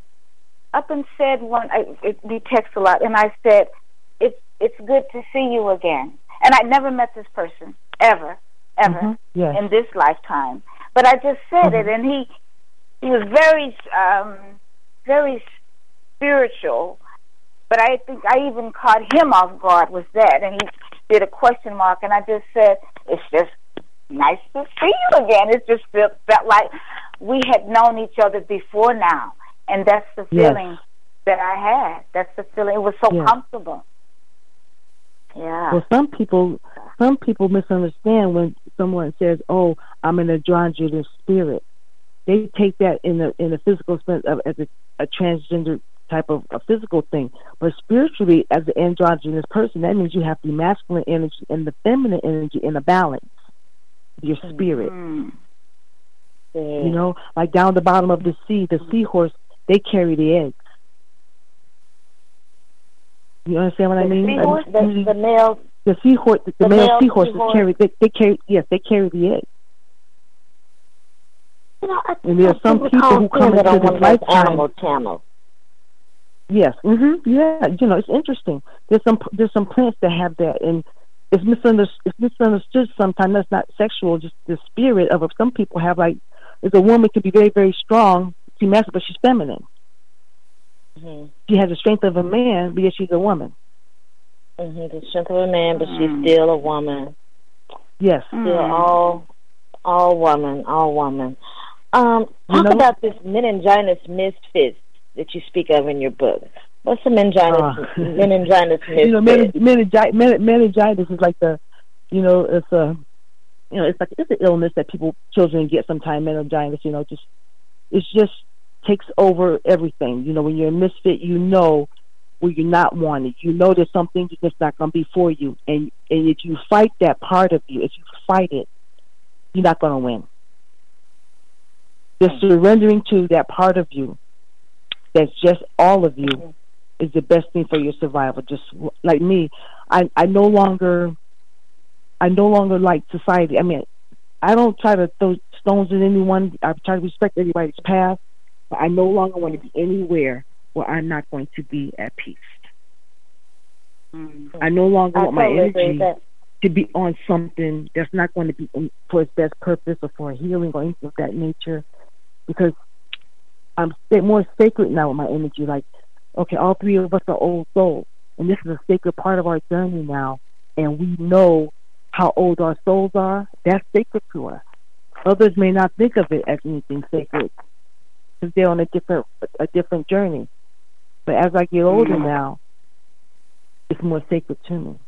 up and said one. I, it, we text a lot, and I said it's it's good to see you again. And I never met this person ever, ever mm-hmm. yes. in this lifetime. But I just said mm-hmm. it, and he he was very um, very spiritual. But I think I even caught him off guard with that, and he did a question mark, and I just said, it's just nice to see you again. It just felt, felt like we had known each other before now, and that's the feeling yes. that I had. That's the feeling. It was so yeah. comfortable. Yeah. Well, some people, some people misunderstand when someone says, "Oh, I'm an androgynous spirit." They take that in the in the physical sense of as a, a transgender type of a physical thing, but spiritually, as an androgynous person, that means you have the masculine energy and the feminine energy in a balance. Your spirit, mm-hmm. you know, like down the bottom of the sea, the seahorse, they carry the eggs. You understand what the I mean? Seahorse, I mean the, the male, the seahorse, the, the, the male, male seahorses seahorse. carry. They, they carry. Yes, they carry the eggs. You know, I and there are some people who come into this lifetime. Animal channels. Yes. Mm-hmm. Yeah. You know, it's interesting. There's some there's some plants that have that, and it's misunderstood. It's misunderstood sometimes. That's not sexual. Just the spirit of it. Some people have like, as a woman could be very very strong, she's masculine, but she's feminine. Mm-hmm. She has the strength of a man, but yet she's a woman. Mm-hmm. The strength of a man, but mm-hmm. she's still a woman. Yes. Still mm-hmm. all all woman, all woman. Um, talk you know, about this meningitis misfits that you speak of in your book. What's the meningitis, uh, meningitis misfits? You know, meningitis, meningitis is like the, you know, it's a, you know, it's like it's an illness that people, children get sometimes. Meningitis, you know, just it's just takes over everything. You know, when you're a misfit, you know, where you're not wanted. You know, there's something that's not going to be for you, and and if you fight that part of you, if you fight it, you're not going to win. Just surrendering to that part of you that's just all of you is the best thing for your survival. Just like me, I, I no longer I no longer like society. I mean, I don't try to throw stones at anyone. I try to respect everybody's path, but I no longer want to be anywhere where I'm not going to be at peace. Mm-hmm. I no longer I want my energy to be on something that's not going to be for its best purpose or for healing or anything of that nature. Because I'm more sacred now with my energy. Like, okay, all three of us are old souls, and this is a sacred part of our journey now, and we know how old our souls are. That's sacred to us. Others may not think of it as anything sacred because they're on a different a different journey. But as I get older mm. now, it's more sacred to me.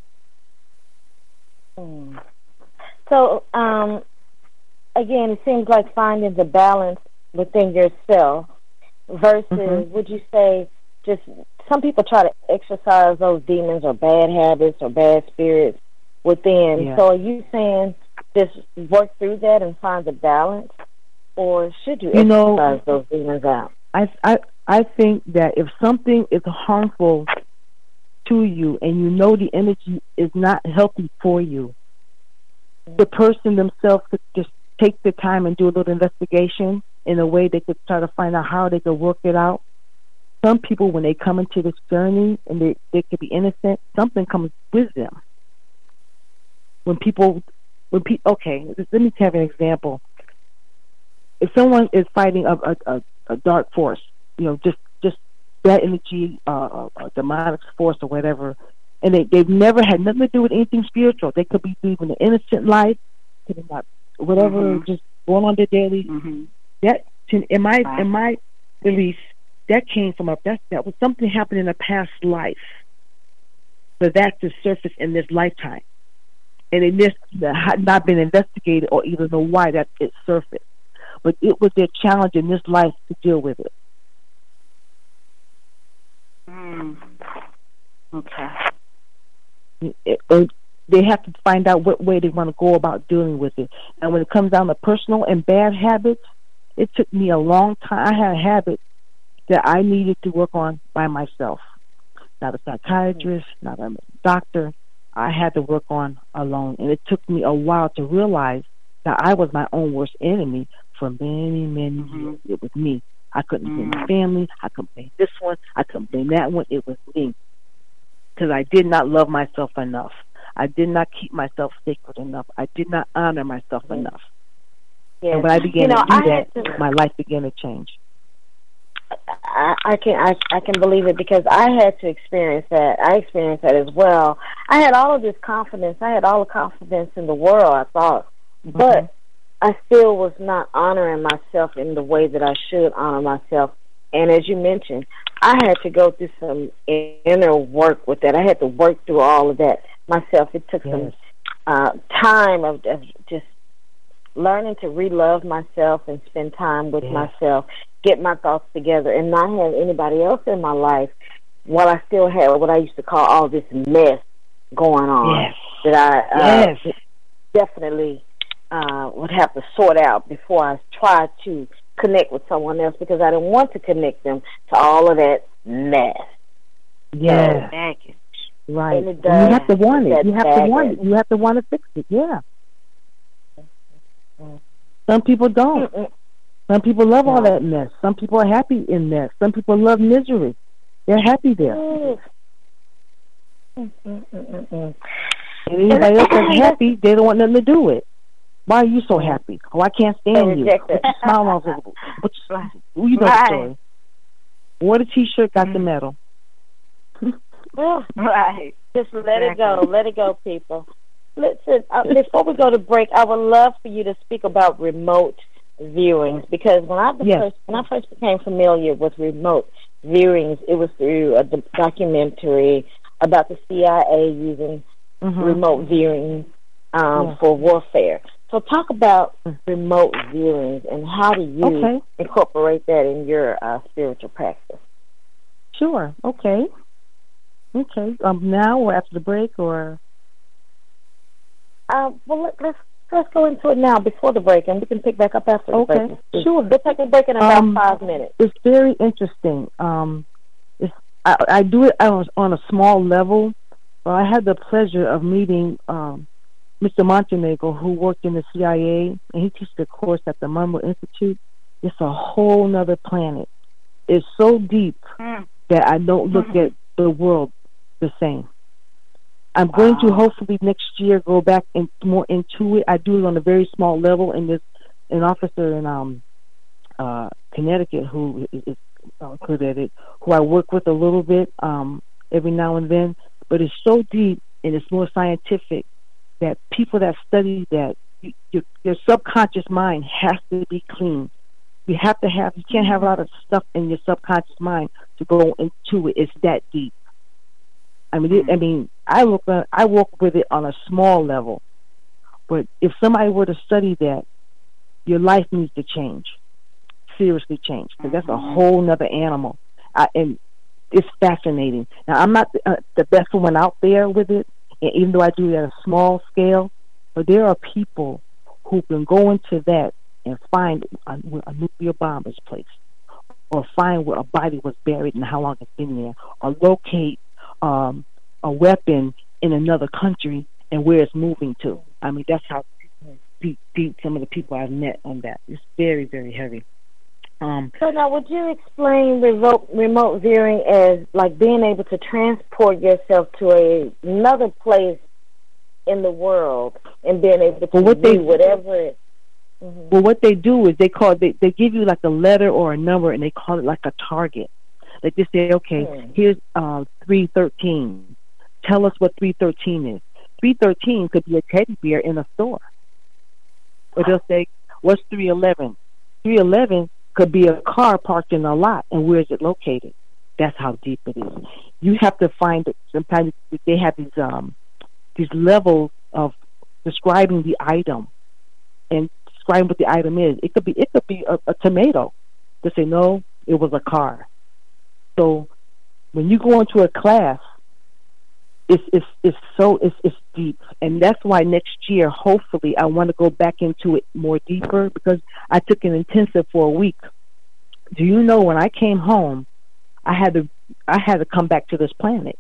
Mm. So, um, again, it seems like finding the balance within yourself versus, mm-hmm. would you say, just some people try to exercise those demons or bad habits or bad spirits within. Yeah. So are you saying just work through that and find the balance, or should you, you exercise know, those demons out? I, I, I think that if something is harmful to you and you know the energy is not healthy for you, mm-hmm. the person themselves could just take the time and do a little investigation in a way they could try to find out how they could work it out. Some people, when they come into this journey and they, they could be innocent, something comes with them. When people, when pe- okay, let me have an example. If someone is fighting a, a, a, a dark force, you know, just just that energy, uh, a demonic force or whatever, and they, they've never had nothing to do with anything spiritual. They could be living an innocent life, could be not whatever, mm-hmm. just going on their daily. Mm-hmm. That, in my in my belief, that came from a that that was something happened in a past life, for that to surface in this lifetime, and it just had not been investigated or even know why that it surfaced. But it was their challenge in this life to deal with it. Mm. Okay. It, it, they have to find out what way they want to go about dealing with it. And when it comes down to personal and bad habits, it took me a long time. I had habits that I needed to work on by myself. Not a psychiatrist, not a doctor. I had to work on alone. And it took me a while to realize that I was my own worst enemy for many, many mm-hmm. years. It was me. I couldn't mm-hmm. blame my family. I couldn't blame this one. I couldn't blame that one. It was me. Because I did not love myself enough. I did not keep myself sacred enough. I did not honor myself mm-hmm. enough. Yes. And when I began you know, to do I that, to, my life began to change. I, I can I, I can believe it because I had to experience that. I experienced that as well. I had all of this confidence. I had all the confidence in the world, I thought. But mm-hmm. I still was not honoring myself in the way that I should honor myself And as you mentioned, I had to go through some inner work with that. I had to work through all of that myself. It took yes. some uh, time of, of just learning to re-love myself and spend time with yes. myself, get my thoughts together, and not have anybody else in my life while I still had what I used to call all this mess going on yes. that I uh, yes. definitely uh, would have to sort out before I tried to connect with someone else, because I didn't want to connect them to all of that mess. Yeah, so, right. And and you have to want it. You have to want it. You have to want to fix it. Yeah. Mm-hmm. Some people don't. Mm-mm. Some people love no. all that mess. Some people are happy in mess. Some people love misery. They're happy there. Mm-mm. Mm-mm. And anybody else that's happy, they don't want nothing to do with it. Why are you so happy? Oh, I can't stand you. Put your smile on. But you, you know right. the story. What a T-shirt got mm. the medal. Right. Just let exactly. it go. Let it go, people. Listen, uh, before we go to break, I would love for you to speak about remote viewings, because when I yes. first when I first became familiar with remote viewings, it was through a documentary about the C I A using mm-hmm. remote viewing um, yeah. for warfare. So talk about remote viewings and how do you okay. incorporate that in your uh, spiritual practice? Sure. Okay. Okay. Um, now or after the break, or? Uh, well, let, let's let's go into it now before the break, and we can pick back up after the okay. break. Okay. Sure. We'll take a break in about um, five minutes. It's very interesting. Um, it's I, I do it on, on a small level. But I had the pleasure of meeting um, Mister Montenegro, who worked in the C I A, and he teaches a course at the Munro Institute. It's a whole nother planet. It's so deep mm. that I don't look mm. at the world the same. I'm wow. going to hopefully next year go back and more into it. I do it on a very small level, and there's an officer in um, uh, Connecticut who is, is uh, good at it, who I work with a little bit um, every now and then. But it's so deep and it's more scientific that people that study that, you, you, your subconscious mind has to be clean. You have to have, you can't have a lot of stuff in your subconscious mind to go into it. It's that deep. I mean, it, I mean, I look, uh, I work with it on a small level, but if somebody were to study that, your life needs to change, seriously change, because that's a whole nother animal. I, and it's fascinating. Now, I'm not the, uh, the best one out there with it, and even though I do it at a small scale, but there are people who can go into that and find a, where a nuclear bomb is placed, or find where a body was buried and how long it's been there, or locate um, a weapon in another country and where it's moving to. I mean, that's how deep, deep some of the people I've met on that. It's very, very heavy. Um, so now, would you explain remote, remote viewing as like being able to transport yourself to a, another place in the world and being able to well, what view they, whatever it mm-hmm. Well, what they do is they call they, they give you like a letter or a number, and they call it like a target. Like they say, okay, mm. here's uh, three thirteen. Tell us what three thirteen is. three thirteen could be a teddy bear in a store. Or they'll say, what's three eleven? three eleven could be a car parked in a lot, and where is it located? That's how deep it is. You have to find it. Sometimes they have these um, these levels of describing the item and describing what the item is. It could be it could be a, a tomato. They say no, it was a car. So when you go into a class, it's it's it's so it's it's deep, and that's why next year, hopefully, I want to go back into it more deeper, because I took an intensive for a week. Do you know when I came home, I had to I had to come back to this planet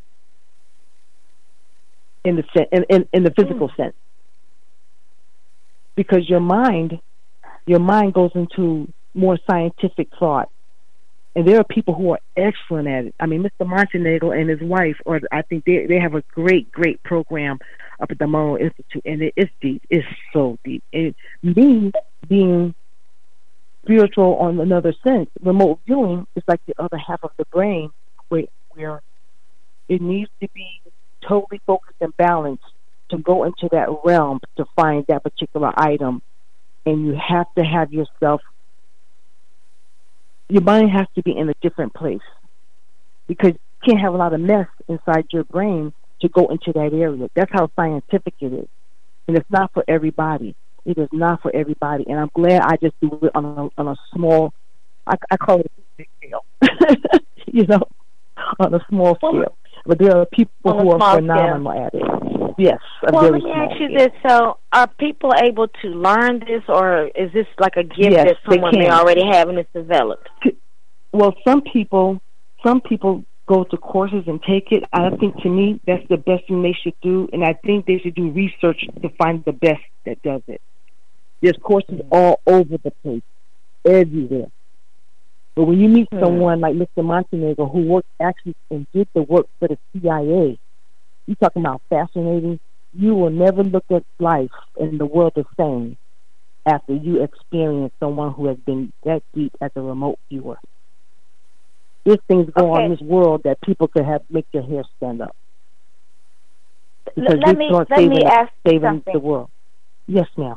in the in in, in the physical mm. sense, because your mind your mind goes into more scientific thought. And there are people who are excellent at it. I mean, Mister Montenegro and his wife, or I think they they have a great, great program up at the Munro Institute, and it is deep. It's so deep. And me being spiritual on another sense, remote viewing is like the other half of the brain, where where it needs to be totally focused and balanced to go into that realm to find that particular item, and you have to have yourself your mind has to be in a different place because you can't have a lot of mess inside your brain to go into that area. That's how scientific it is. And it's not for everybody. It is not for everybody. And I'm glad I just do it on a, on a small, I, I call it a big scale, you know, on a small scale. But there are people who are phenomenal scale. at it. Yes. A well, very let me ask you scale. this. So are people able to learn this, or is this like a gift yes, that someone they may already have and it's developed? Well, some people, some people go to courses and take it. I think, to me, that's the best thing they should do, and I think they should do research to find the best that does it. There's courses all over the place, everywhere. But when you meet hmm. someone like Mister Montenegro, who worked actually and did the work for the C I A, you're talking about fascinating. You will never look at life and the world the same after you experience someone who has been that deep as a remote viewer. There's things go okay. on in this world that people could have make their hair stand up. Because let me let saving, me ask saving something. the world. Yes, ma'am.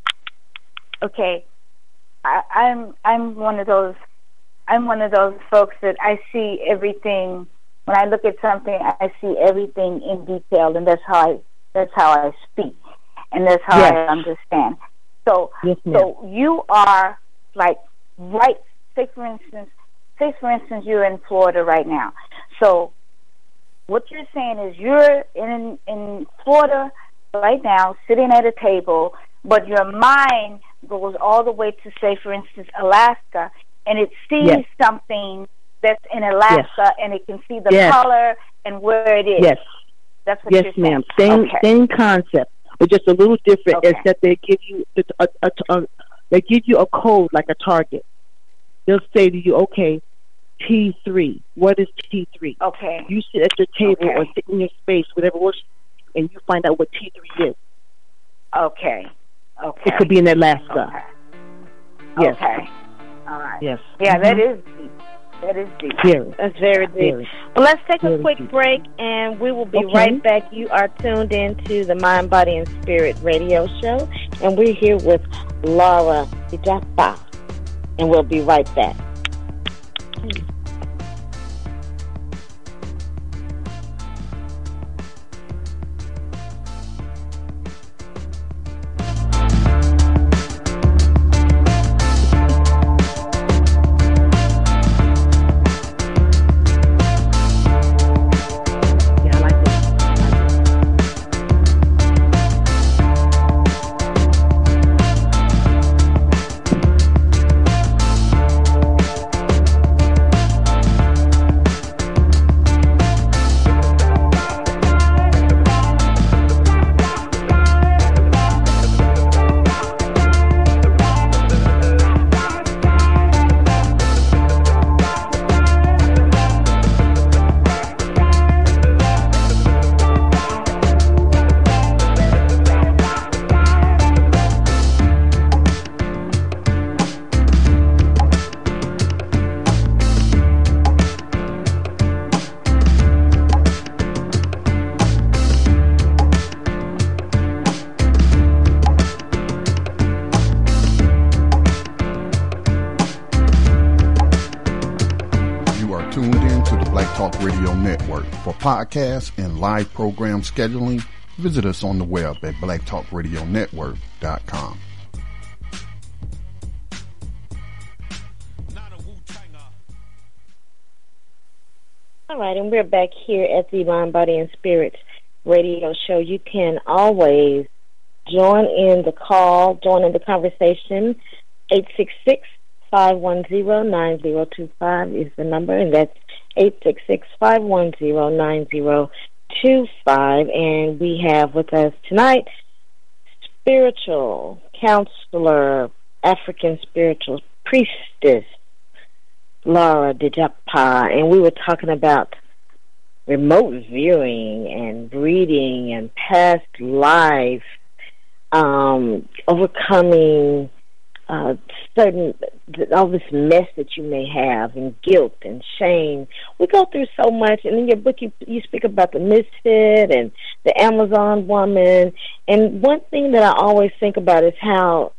Okay, I, I'm I'm one of those I'm one of those folks that I see everything. When I look at something, I see everything in detail, and that's how I that's how I speak, and that's how yes. I understand. So, yes, so you are like right. Say for instance, say for instance, you're in Florida right now. So, what you're saying is you're in in Florida right now, sitting at a table, but your mind goes all the way to, say for instance, Alaska, and it sees yes. something that's in Alaska, yes. and it can see the yes. color and where it is. Yes. That's what yes, you're saying. ma'am. Same, okay. same concept, but just a little different. Okay. Except they give you a, a, a, a, they give you a code like a target. They'll say to you, "Okay, T three. What is T three?" Okay. You sit at your table okay. or sit in your space, whatever works, and you find out what T three is. Okay. Okay. It could be in Alaska. Okay. Yes. Okay. All right. Yes. Yeah, mm-hmm. that is deep. That is deep. Very. That's very deep. Very. Well, let's take very a quick deep. break, and we will be okay. right back. You are tuned in to the Mind, Body, and Spirit radio show, and we're here with Laura Dijapa, and we'll be right back. Podcasts and live program scheduling, visit us on the web at black talk radio network dot com. All right, and we're back here at the Mind, Body, and Spirit radio show. You can always join in the call, join in the conversation. eight six six, five one zero, nine zero two five is the number, and that's eight six six, five one zero, nine zero two five. And we have with us tonight spiritual counselor, African spiritual priestess, Laura Dijapa. And we were talking about remote viewing and breeding and past life, um, overcoming Uh, certain, all this mess that you may have, and guilt and shame. We go through so much, and in your book you, you speak about the misfit and the Amazon woman, and one thing that I always think about is how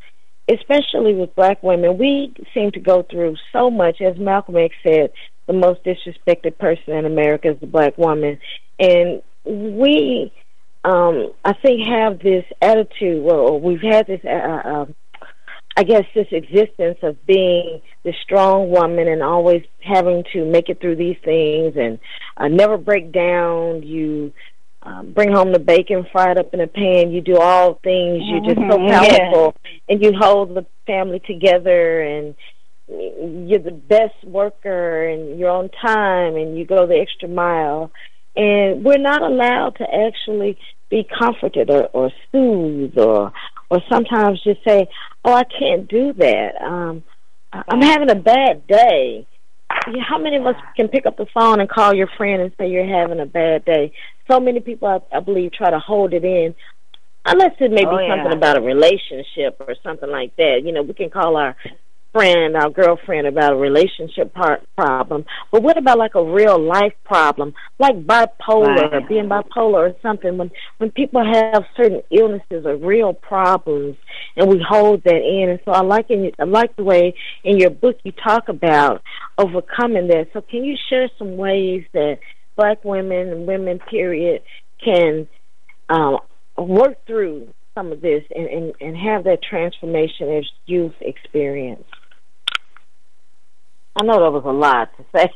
especially with black women, we seem to go through so much. As Malcolm X said, the most disrespected person in America is the black woman. And we, um, I think, have this attitude, well, we've had this, uh, uh, I guess, this existence of being the strong woman and always having to make it through these things and uh, never break down. You um, bring home the bacon fried up in a pan. You do all things. You're just so powerful, yeah. And you hold the family together, and you're the best worker, and you're on time, and you go the extra mile. And we're not allowed to actually be comforted or, or soothed or or sometimes just say, oh, I can't do that. Um, I'm having a bad day. How many of us can pick up the phone and call your friend and say you're having a bad day? So many people, I, I believe, try to hold it in, unless it may be oh, yeah. something about a relationship or something like that. You know, we can call our friend, our girlfriend, about a relationship part problem. But what about like a real life problem, like bipolar, right. being bipolar or something? When when people have certain illnesses or real problems, and we hold that in. And so I like in, I like the way in your book you talk about overcoming that. So can you share some ways that black women and women, period, can um, work through some of this and, and, and have that transformation as you've experienced? I know that was a lot to say.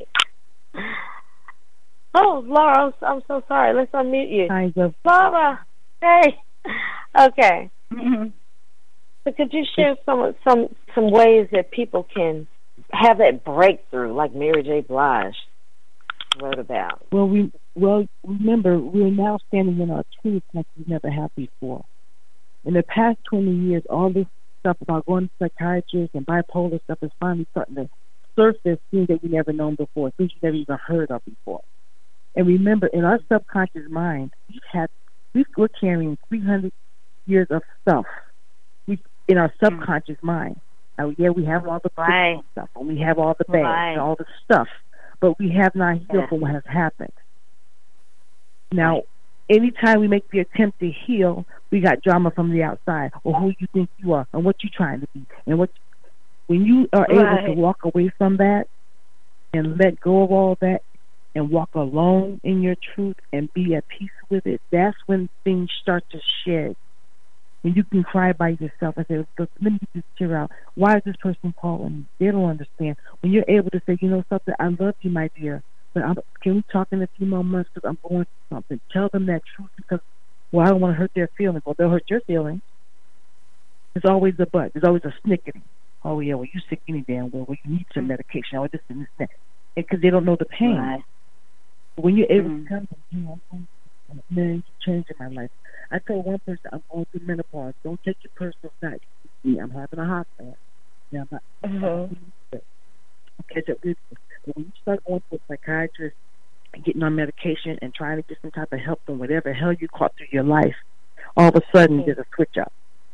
Oh, Laura, I'm, I'm so sorry. Let's unmute you. Hi, Laura. Hey. Okay. Mm-hmm. So could you share some some some ways that people can have that breakthrough, like Mary J. Blige wrote about? Well, we well remember we're now standing in our truth like we never have before. In the past twenty years, all this stuff about going to psychiatrists and bipolar stuff is finally starting to surface, things that we never known before, things you never even heard of before. And remember, in our subconscious mind, we've had, we're carrying three hundred years of stuff we, in our subconscious mm. mind. Now, yeah, we have all the right. stuff, and we have all the bad right. and all the stuff, but we have not healed yeah. from what has happened. Now, right. anytime we make the attempt to heal, we got drama from the outside, or who you think you are, and what you're trying to be, and what. When you are right. able to walk away from that and let go of all that and walk alone in your truth and be at peace with it, that's when things start to shed. When you can cry by yourself and say, let me get this tear out. Why is this person calling me? They don't understand. When you're able to say, you know something, I love you, my dear, but I'm, can we talk in a few more months because I'm going through something? Tell them that truth because, well, I don't want to hurt their feelings. Well, they'll hurt your feelings. There's always a but. There's always a snicketing. Oh, yeah, well, you're sick any damn well. Well, you need some medication. Oh, this and this and that. Because they don't know the pain. Right. But when you're able mm-hmm. to come to me, I'm going to man, you're changing my life. I told one person, I'm going through menopause. Don't take your personal side. I'm having a hot bath. Yeah, I'm not. Mm-hmm. I'll catch up with you. But when you start going to a psychiatrist and getting on medication and trying to get some type of help from whatever hell you caught through your life, all of a sudden mm-hmm. there's a switch up.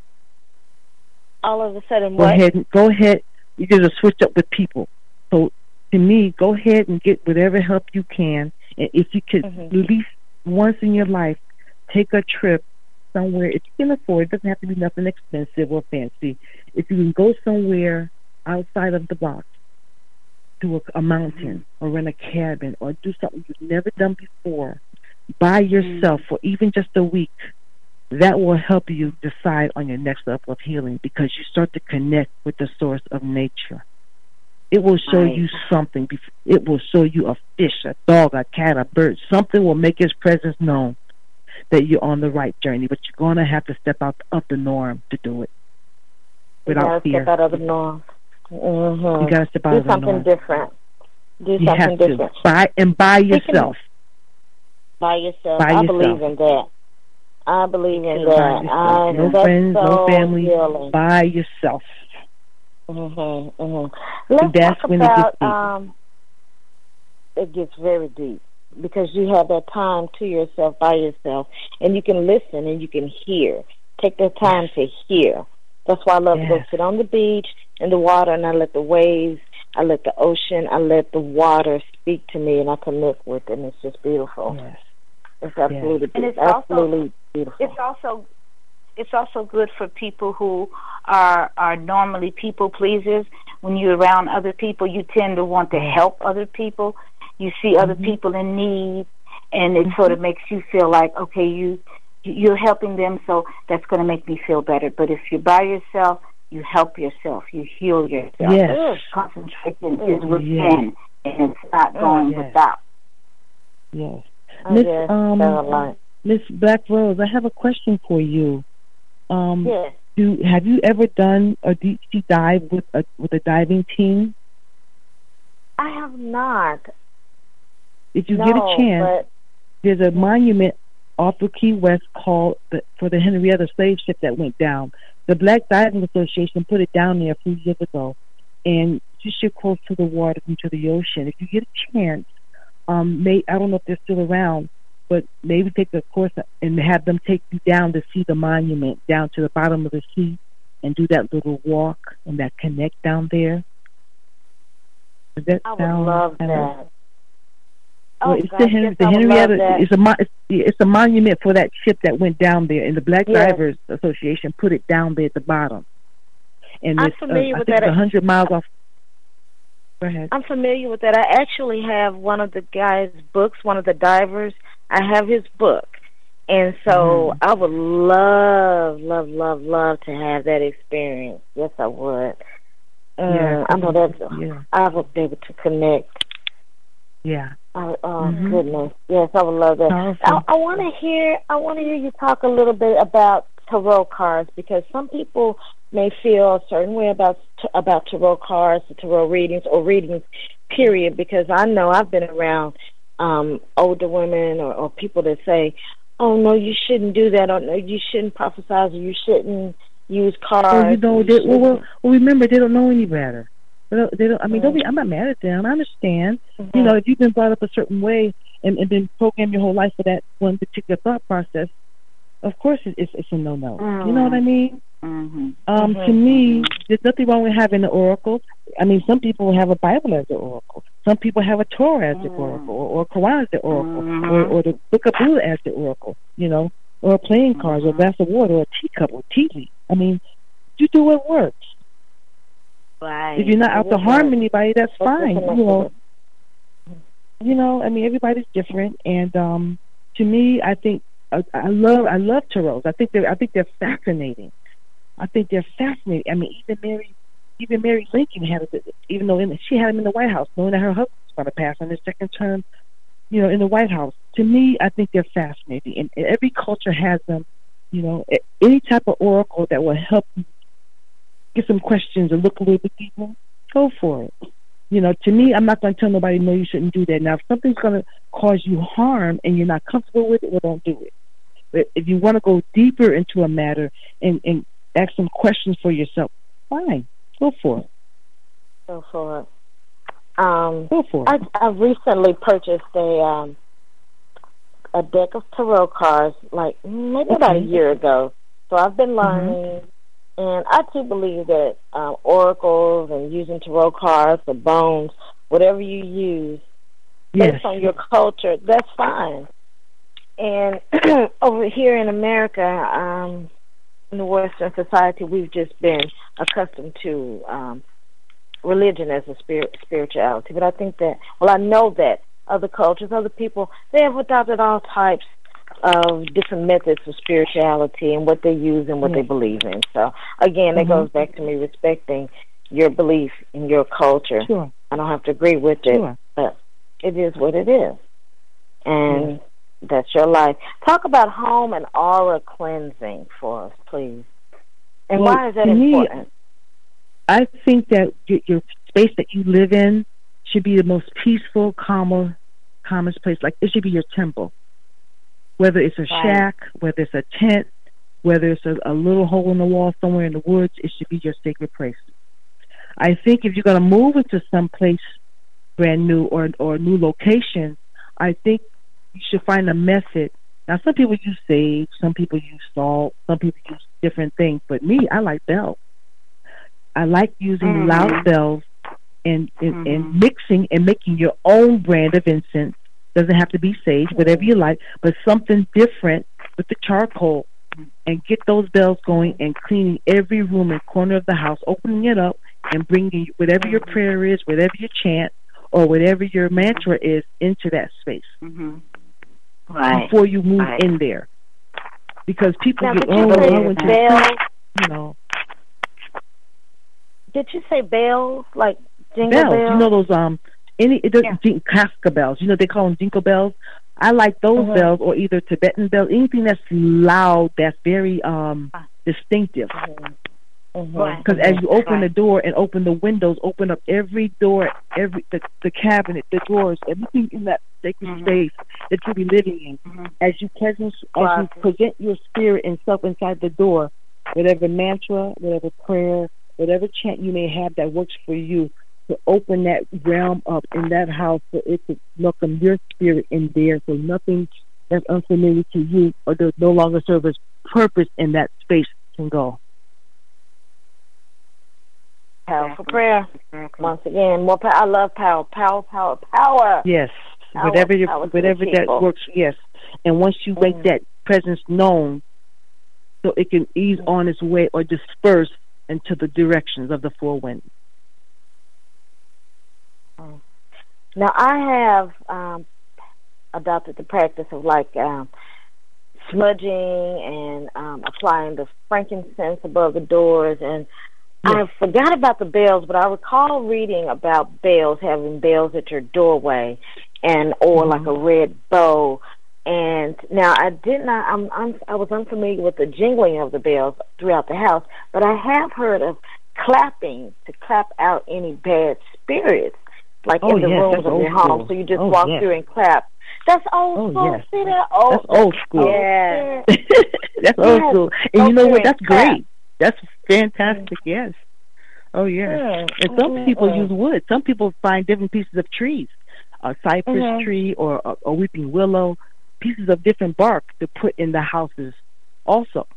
All of a sudden, go what? ahead, and, go ahead. You get a switch up with people. So, to me, go ahead and get whatever help you can. And if you could, mm-hmm. at least once in your life, take a trip somewhere. If you can afford, it doesn't have to be nothing expensive or fancy. If you can go somewhere outside of the box, to a, a mountain, mm-hmm. or rent a cabin, or do something you've never done before, by yourself mm-hmm. for even just a week. That will help you decide on your next level of healing because you start to connect with the source of nature. It will show right. you something. It will show you a fish, a dog, a cat, a bird. Something will make its presence known that you're on the right journey, but you're going to have to step out of the norm to do it without you fear. Step out of the norm. Mm-hmm. You got to step out do of the norm. Do something different. Do you something have different. To. By, and by yourself. By yourself. By I yourself. believe in that. I believe in that. I, no friends, so no family. Healing. By yourself. Mm-hmm, mm-hmm. Let's that's talk when about, it gets deep. Um, it gets very deep because you have that time to yourself, by yourself, and you can listen and you can hear. Take the time yes. to hear. That's why I love yes. to go sit on the beach in the water, and I let the waves, I let the ocean, I let the water speak to me, and I connect with it, and it's just beautiful. Yes. It's absolutely, and it's absolutely also, beautiful. It's also, it's also good for people who are are normally people pleasers. When you're around other people, you tend to want to help other people. You see mm-hmm. other people in need, and it mm-hmm. sort of makes you feel like, okay, you you're helping them, so that's going to make me feel better. But if you're by yourself, you help yourself, you heal yourself. Yes. Concentration is within, yes. and it's not going yes. without. Yes. Oh, Miss yes. um, Miss Black Rose, I have a question for you. Um, yes. Do have you ever done a deep sea dive with a with a diving team? I have not. If you no, get a chance, but... there's a monument off of Key West called the, for the Henrietta slave ship that went down. The Black Diving Association put it down there a few years ago, and you should close to the water and to the ocean. If you get a chance, um, may I don't know if they're still around, but maybe take a course and have them take you down to see the monument down to the bottom of the sea and do that little walk and that connect down there. Does that I would sound love kinda, that. Well, oh, it's God, the, Hen- yes, the I would Henrietta. love that. It's a mo- it's, it's a monument for that ship that went down there, and the Black yes. Divers Association put it down there at the bottom. And I'm it's, familiar uh, with I think that. It's a hundred miles off. Go ahead. I'm familiar with that. I actually have one of the guy's books, one of the divers. I have his book, and so mm-hmm. I would love, love, love, love to have that experience. Yes, I would. Um, yeah, I know that's. Yeah. I would be able to connect. Yeah. Oh, oh mm-hmm. goodness! Yes, I would love that. Awesome. I, I want to hear. I want to hear you talk a little bit about tarot cards, because some people may feel a certain way about about tarot cards, tarot readings, or readings. Period. Because I know I've been around um, older women or, or people that say, "Oh no, you shouldn't do that," or "No, you shouldn't prophesize," or "You shouldn't use cards." Well, you know, they, well, well, well, remember they don't know any better. They don't, they don't, I mean, don't be, I'm not mad at them. I understand. Mm-hmm. You know, if you've been brought up a certain way and, and been programmed your whole life for that one particular thought process, of course it's, it's a no-no. Mm-hmm. You know what I mean? Mm-hmm. Um, mm-hmm. To me, there's nothing wrong with having an oracle. I mean, some people have a Bible as their oracle. Some people have a Torah as their mm-hmm. oracle, or, or a Quran as their oracle, mm-hmm. or, or the Book of Buddha as their oracle, you know, or a playing cards, mm-hmm. or a glass of water, or a teacup, or tea leaf. I mean, you do what works. Right. If you're not out to harm anybody, that's fine. You know, you know. I mean, everybody's different, and um, to me, I think I, I love I love tarots. I think they're I think they're fascinating. I think they're fascinating. I mean, even Mary, even Mary Lincoln had it. Even though in, she had him in the White House, knowing that her husband was going to pass on his second term, you know, in the White House. To me, I think they're fascinating, and, and every culture has them. You know, any type of oracle that will help you get some questions and look a little bit deeper, go for it. You know, to me, I'm not going to tell nobody, no, you shouldn't do that. Now, if something's going to cause you harm and you're not comfortable with it, well, don't do it. But if you want to go deeper into a matter and, and ask some questions for yourself, fine, go for it. Go for it. Um, go for it. I, I recently purchased a um, a deck of tarot cards, like maybe okay. about a year ago. So I've been learning. Mm-hmm. And I too believe that um, oracles and using tarot cards or bones, whatever you use, yes. based on your culture, that's fine. And over here in America, um, in the Western society, we've just been accustomed to um, religion as a spirit, spirituality. But I think that, well, I know that other cultures, other people, they have adopted all types of different methods of spirituality and what they use and what mm-hmm. they believe in. So, again, it mm-hmm. goes back to me respecting your belief in your culture. Sure. I don't have to agree with it, sure. but it is what it is. And yeah. that's your life. Talk about home and aura cleansing for us, please. And well, why is that to important? Me, I think that your, your space that you live in should be the most peaceful, calmer, calmest place. Like, it should be your temple. Whether it's a right. shack, whether it's a tent, whether it's a, a little hole in the wall somewhere in the woods, it should be your sacred place. I think if you're going to move into some place brand new or or a new location, I think you should find a method. Now, some people use sage, some people use salt, some people use different things. But me, I like bells. I like using mm-hmm. loud bells and, and, mm-hmm. and mixing and making your own brand of incense. Doesn't have to be sage, whatever you like, but something different with the charcoal and get those bells going and cleaning every room and corner of the house, opening it up and bringing whatever your prayer is, whatever your chant, or whatever your mantra is into that space. Mm-hmm. Right. Before you move right. in there. Because people now, get, oh, I went to bells, you know. Did you say bells, like jingle bells? bells? You know those, um, any, it doesn't, yeah. Casca bells. You know, they call them jingle bells. I like those mm-hmm. bells, or either Tibetan bells, anything that's loud, that's very um distinctive. Mm-hmm. Because mm-hmm. as you open right. the door and open the windows, open up every door, every the, the cabinet, the drawers, everything in that sacred mm-hmm. space that you'll be living in. Mm-hmm. As you presence, as you present your spirit and self inside the door, whatever mantra, whatever prayer, whatever chant you may have that works for you, to open that realm up in that house so it could welcome your spirit in there, so nothing that's unfamiliar to you or does no longer serve as purpose in that space can go. Powerful prayer. Once again, more power. I love power, power, power, power. Yes, power, whatever your, power whatever that works. Yes, and once you make mm. that presence known, so it can ease mm. on its way or disperse into the directions of the four winds. Now, I have um, adopted the practice of like um, smudging and um, applying the frankincense above the doors, and I forgot about the bells, but I recall reading about bells, having bells at your doorway, and or mm-hmm. like a red bow. And now I did not. I'm, I'm I was unfamiliar with the jingling of the bells throughout the house, but I have heard of clapping to clap out any bad spirits, like oh, in the yes, rooms of your school. home. So you just oh, walk yes. through and clap. That's old oh, school. Yes. See that? Old, that's old school. Yeah, that's old yes. school. And Go you know what? That's clap. great. That's fantastic. Mm. Yes. Oh, yes. Mm. And some mm-hmm. people use wood. Some people find different pieces of trees, a cypress mm-hmm. tree or a, a weeping willow, pieces of different bark to put in the houses also.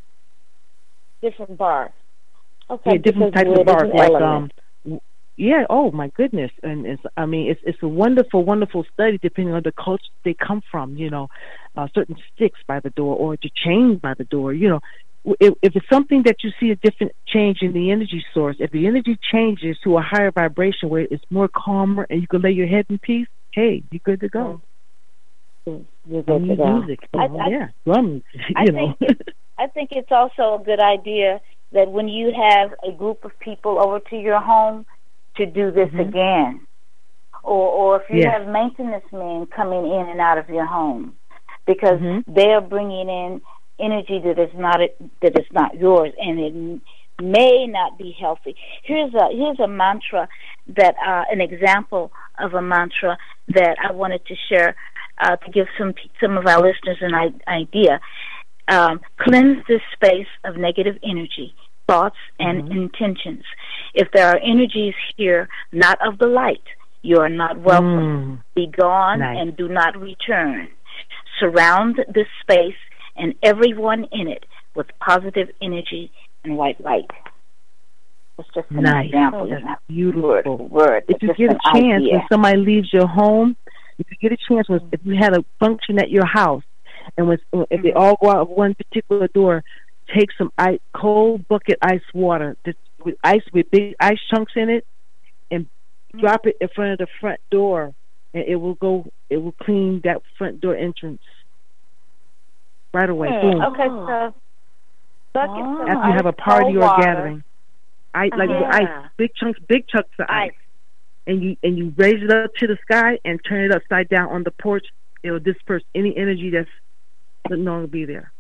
Different bark. Okay. Yeah, different types of bark. Like, um, yeah, oh, my goodness. And it's, I mean, it's it's a wonderful, wonderful study depending on the culture they come from, you know, uh, certain sticks by the door or the chains by the door, you know. If, if it's something that you see a different change in the energy source, if the energy changes to a higher vibration where it's more calmer and you can lay your head in peace, hey, you're good to go. Mm. You're good to go. Music, you know, I, yeah, drums, you I know. Think it, I think it's also a good idea that when you have a group of people over to your home to do this mm-hmm. again, or or if you yeah. have maintenance men coming in and out of your home, because mm-hmm. they're bringing in energy that is not that is not yours, and it may not be healthy. Here's a here's a mantra that uh, an example of a mantra that I wanted to share uh, to give some some of our listeners an idea. Um, cleanse this space of negative energy, thoughts, and mm-hmm. intentions. If there are energies here not of the light, you are not welcome. Mm. Be gone nice. And do not return. Surround this space and everyone in it with positive energy and white light. It's just an nice. example. That's not beautiful. Word, word. If it's you just get a chance idea. when somebody leaves your home, if you get a chance, when, if you had a function at your house, and when, if mm-hmm. they all go out of one particular door, take some ice, cold bucket ice water just with ice with big ice chunks in it, and mm-hmm. drop it in front of the front door, and it will go. It will clean that front door entrance right away. Hmm. Boom. Okay, so bucket oh. some after you have a ice, party or water. a gathering, I like uh-huh. ice, big chunks, big chunks of ice, and you and you raise it up to the sky and turn it upside down on the porch. It will disperse any energy that's no longer be there.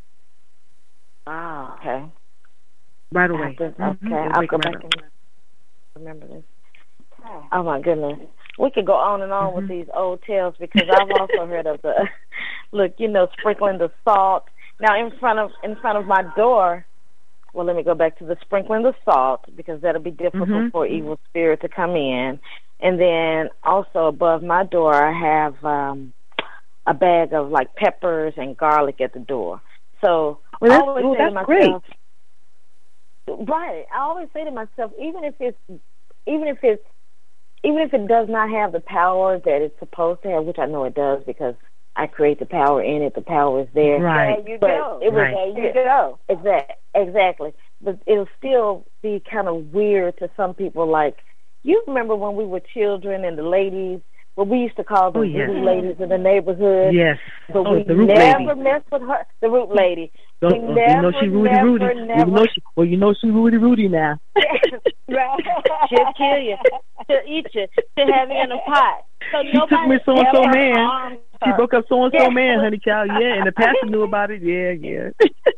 Ah, okay. Right away. To, okay, mm-hmm. I'll go back and remember this. Oh my goodness, we could go on and on mm-hmm. with these old tales because I've also heard of the look, you know, sprinkling the salt. Now in front of in front of my door. Well, let me go back to the sprinkling the salt because that'll be difficult mm-hmm. for evil spirit to come in. And then also above my door, I have um, a bag of like peppers and garlic at the door. So well, that's, I always well, say that's to myself, great. Right. I always say to myself, even if it's, even if it's, even if it does not have the power that it's supposed to have, which I know it does because I create the power in it. The power is there. Right. There you but go. It was, right. There you go. Exactly. Exactly. But it'll still be kind of weird to some people. Like, you remember when we were children and the ladies, well, we used to call them oh, yes. voodoo ladies in the neighborhood. Yes. But oh, we the root never lady. messed with her. The root lady. Don't, we oh, never, you know she Rudy never, Rudy. never. You know she, well, you know she Rudy Rudy now. Right. She'll kill you. She'll eat you. She'll have you in a pot. So She took me so and so man. She broke up so and so Yeah. man, honey cow. Yeah, and the pastor knew about it. Yeah, yeah.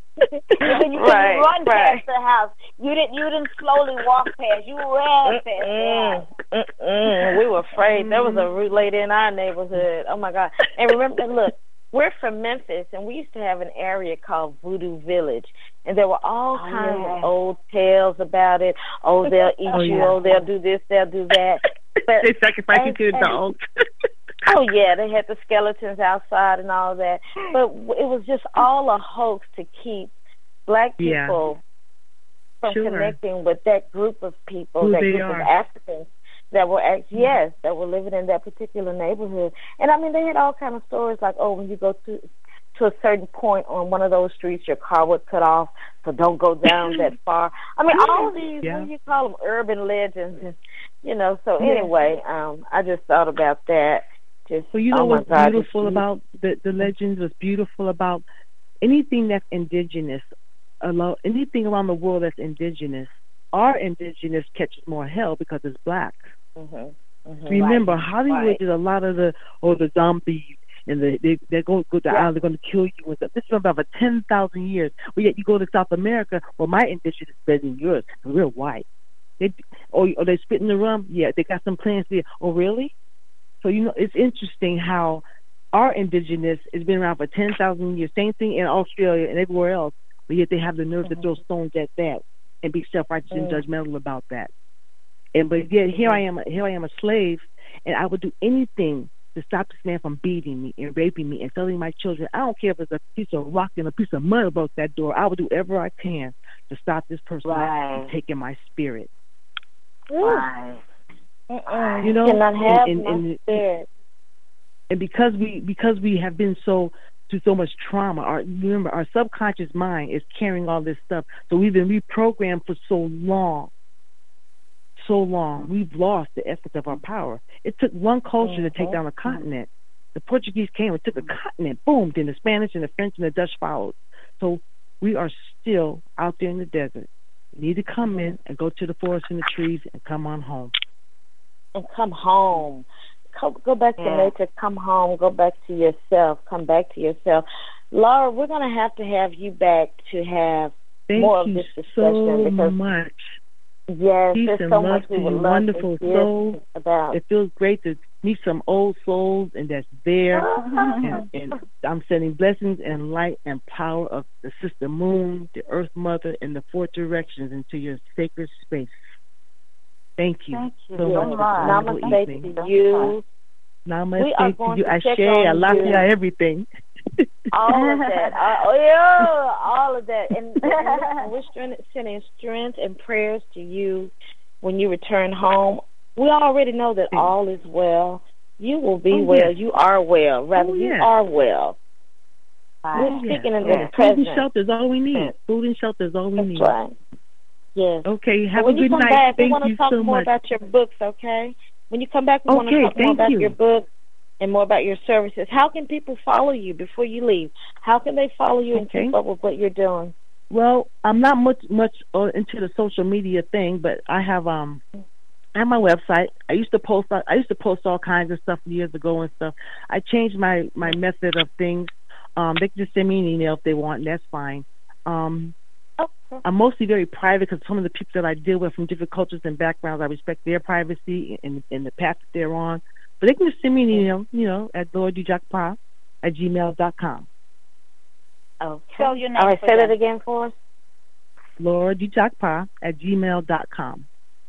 When you, Right, when you run right. past the house, you didn't you didn't slowly walk past. You ran past Mm-mm, the house. mm-mm. We were afraid. There was a root lady in our neighborhood. Oh my God! And remember, look, we're from Memphis, and we used to have an area called Voodoo Village, and there were all Oh, kinds yeah. of old tales about it. Oh, they'll eat Oh, you. yeah. Oh, they'll do this. They'll do that. But They sacrificed you and- to the and- dogs. Oh yeah, they had the skeletons outside and all that, but it was just all a hoax to keep black Yeah. people from Sure. connecting with that group of people, Who that they group are. of Africans that were act- yes, that were living in that particular neighborhood. And I mean, they had all kind of stories like, oh, when you go to to a certain point on one of those streets, your car would cut off, so don't go down that far. I mean, all of these, Yeah. what do you call them, urban legends, and you know. So Yeah. anyway, um, I just thought about that. Just, Well, you know oh my what's God, beautiful just- about the, the legends, what's beautiful about anything that's indigenous, allow, anything around the world that's indigenous, our indigenous catches more hell because it's black. Mhm, mhm. Remember, Right, Hollywood right. did a lot of the, or the zombies, and the, they, they're going to go to the Yeah. island, they're going to kill you. And stuff. This is about ten thousand years. But yet you go to South America, well, my indigenous is better than yours, because we're white. They, or, or they spit in the rum, yeah, they got some plans there. Oh, really? So, you know, it's interesting how our indigenous has been around for ten thousand years. Same thing in Australia and everywhere else, but yet they have the nerve Mhm. to throw stones at that and be self-righteous and Mm. judgmental about that. And but yet here I am, here I am a slave, and I would do anything to stop this man from beating me and raping me and selling my children. I don't care if it's a piece of rock and a piece of mud about that door. I will do whatever I can to stop this person Right. from taking my spirit. Right. Mm-mm. You know, cannot have and- my and- spirit. And because we because we have been so through so much trauma, our remember our subconscious mind is carrying all this stuff. So we've been reprogrammed for so long. So long. We've lost the essence of our power. It took one culture to take Mhm. down a continent. The Portuguese came and took a continent, boom, then the Spanish and the French and the Dutch followed. So we are still out there in the desert. We need to come in and go to the forest and the trees and come on home. And come home. Go, go back to Yeah. nature. Come home. Go back to yourself. Come back to yourself. Laura, we're going to have to have you back to have Thank more of you this discussion so because much. yes, Peace there's and so love much we to would you, love wonderful to hear soul. about. It feels great to meet some old souls, and that's there. And, and I'm sending blessings and light and power of the Sister Moon, the Earth Mother, and the four directions into your sacred space. Thank you, Thank you so so much. for this much. wonderful Namaste evening. to you. Namaste We are to going you. to Ashe, check on Alafia, you. everything. All of that. Uh, oh, yeah, all of that. And, and we're strength, sending strength and prayers to you when you return home. We already know that all is well. You will be Oh, well. yes. You are well. Rather, Oh, you yes. are well. We're Oh, yes. speaking in Yes. the Food present. and shelter is all we need. Food and shelter is all we That's need. right. Yes. Okay, But have when a you good come night. back, we Thank want to you talk so more much. about your books, okay? When you come back, we want to Okay, talk more thank about you. your book and more about your services. How can people follow you before you leave? How can they follow you and Okay. keep up with what you're doing? Well, I'm not much much uh, into the social media thing, but I have um I have my website. I used to post I used to post all kinds of stuff years ago and stuff. I changed my my method of things. Um, they can just send me an email if they want, and that's fine. Um, Okay. I'm mostly very private because some of the people that I deal with from different cultures and backgrounds, I respect their privacy and, and the path that they're on. But they can just send me an email, you know, at lordujakpa at gmail dot com. Okay. Spell your name All right, for say them. that again for us. lordujakpa at gmail dot com.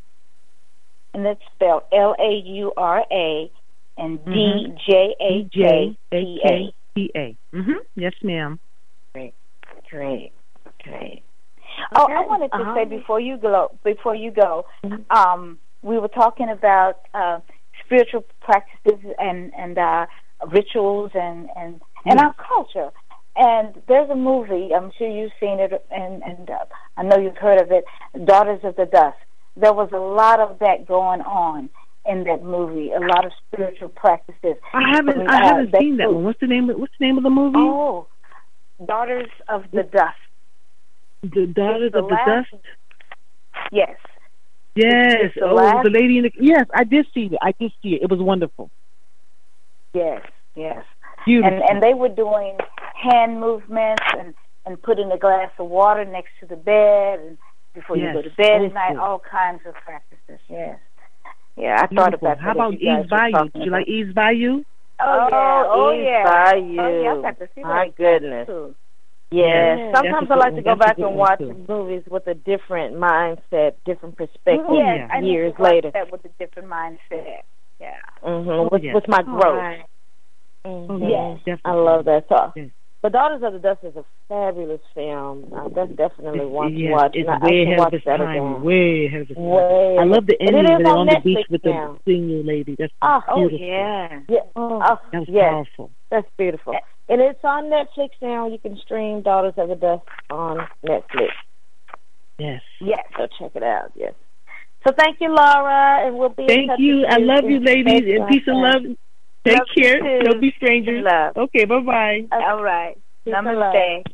And that's spelled L A U R A and D J A K P A. P A. Mm-hmm. Yes, ma'am. Great, great, great. Oh, Okay. I wanted to Uh-huh. say before you go, before you go, Mhm. um, we were talking about uh, spiritual practices and and uh, rituals and and, and yes. our culture. And there's a movie, I'm sure you've seen it, and, and uh, I know you've heard of it, Daughters of the Dust. There was a lot of that going on in that movie, a lot of spiritual practices. I haven't Um, I haven't uh, seen that one. What's the name of What's the name of the movie? Oh, Daughters of the Dust. The Daughters the of the last, Dust? Yes. Yes. It's the oh, last, the lady in the... Yes, I did see it. I did see it. It was wonderful. Yes, yes. Beautiful. And, and they were doing hand movements and, and putting a glass of water next to the bed and before yes. you go to bed oh, at night, cool. all kinds of practices, yes. Yeah, I Beautiful. thought about that. How about Eve's Bayou? Did you like Eve's Bayou? Oh, yeah. Oh, Eve's yeah. Bayou. Oh, yeah. I got to see My that goodness. too. Yes. Yeah, Sometimes I like to go that's back a good and one, watch too. movies with a different mindset, different perspective. Oh, yes, yeah. I need Years to watch later. that with a different mindset. Yeah. Mm-hmm. Oh, with, yes. with my All growth. right. Mm-hmm. Oh, yes. Definitely. I love that. So, yes. But Daughters of the Dust is a fabulous film. Uh, that's definitely It's, one to yes, watch. it's and I, way I ahead watch of its that time. again. Way ahead of its time. Way. I love the And ending it is when they're on on the Netflix beach with now. the senior lady. That's Oh, beautiful. Oh, yeah. Yeah. Oh, Oh, That was yes. powerful. That's beautiful. And it's on Netflix now. You can stream Daughters of the Dust on Netflix. Yes. Yes, so check it out. Yes. So thank you, Laura, and we'll be in Thank touch you. with I you. love you, ladies, Next and peace and time. love. Take Love you care. too. Don't be strangers. Love. Okay, bye-bye. All right. Peace and Namaste.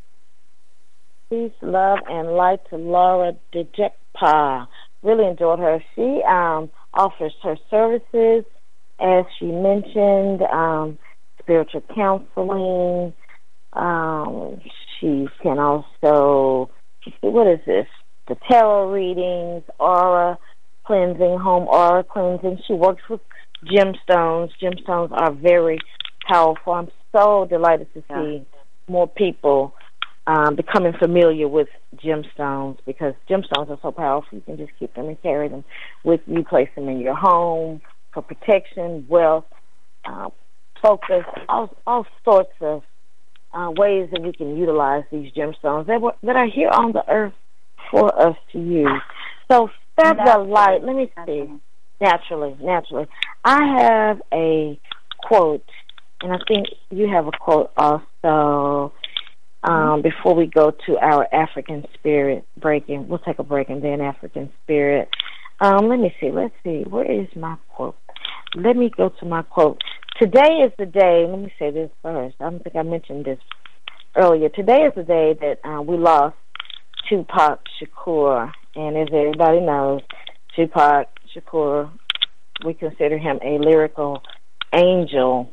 Peace, love, and light to Laura Dejekpa. Really enjoyed her. She um, offers her services, as she mentioned, um, spiritual counseling. Um, she can also, what is this? The tarot readings, aura cleansing, home aura cleansing. She works with gemstones. Gemstones are very powerful. I'm so delighted to see yeah. more people Um, becoming familiar with gemstones, because gemstones are so powerful. You can just keep them and carry them with you, place them in your home for protection, wealth, uh, focus, all, all sorts of uh, ways that we can utilize these gemstones that, were, that are here on the earth for us to use. So, Fabula Light, let me see. Naturally, naturally. I have a quote, and I think you have a quote also. Um, before we go to our African spirit breaking, we'll take a break and then African spirit. Um, let me see. Let's see. Where is my quote? Let me go to my quote. Today is the day. Let me say this first. I don't think I mentioned this earlier. Today is the day that uh, we lost Tupac Shakur. And as everybody knows, Tupac Shakur, we consider him a lyrical angel.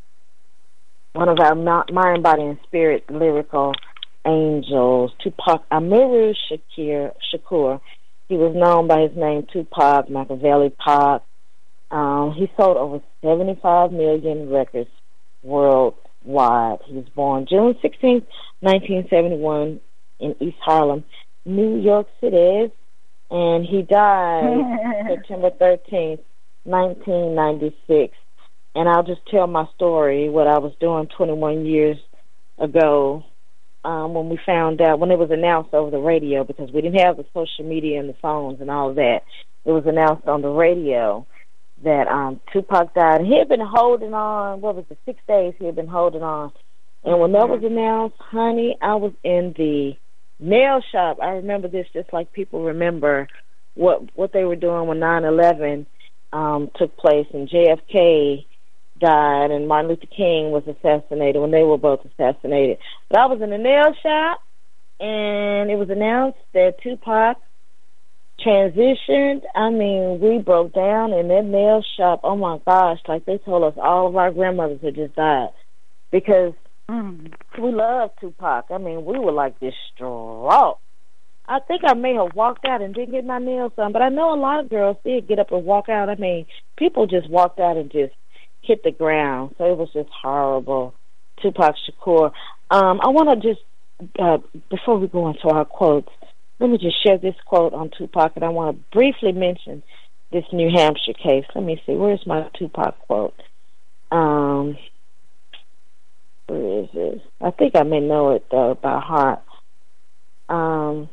One of our mind, body, and spirit lyrical angels, Tupac Amaru Shakir, Shakur. He was known by his name Tupac Machiavelli Pac. Um, he sold over seventy-five million records worldwide. He was born June sixteenth, nineteen seventy-one in East Harlem, New York City, and he died September thirteenth, nineteen ninety-six. And I'll just tell my story, what I was doing twenty-one years ago um, when we found out, when it was announced over the radio, because we didn't have the social media and the phones and all of that. It was announced on the radio that um, Tupac died. And he had been holding on, what was it, six days he had been holding on. And when that was announced, honey, I was in the nail shop. I remember this just like people remember what what they were doing when nine eleven um, took place and J F K died and Martin Luther King was assassinated, when they were both assassinated. But I was in the nail shop, and it was announced that Tupac transitioned. I mean, we broke down in that nail shop. Oh, my gosh, like they told us all of our grandmothers had just died, because mm. we loved Tupac. I mean, we were like distraught. I think I may have walked out and didn't get my nails done, but I know a lot of girls did get up and walk out. I mean, people just walked out and just hit the ground. So it was just horrible. Tupac Shakur. Um, I want to just, uh, before we go into our quotes, let me just share this quote on Tupac, and I want to briefly mention this New Hampshire case. Let me see. Where's my Tupac quote? Um, where is this? I think I may know it, though, by heart. Um,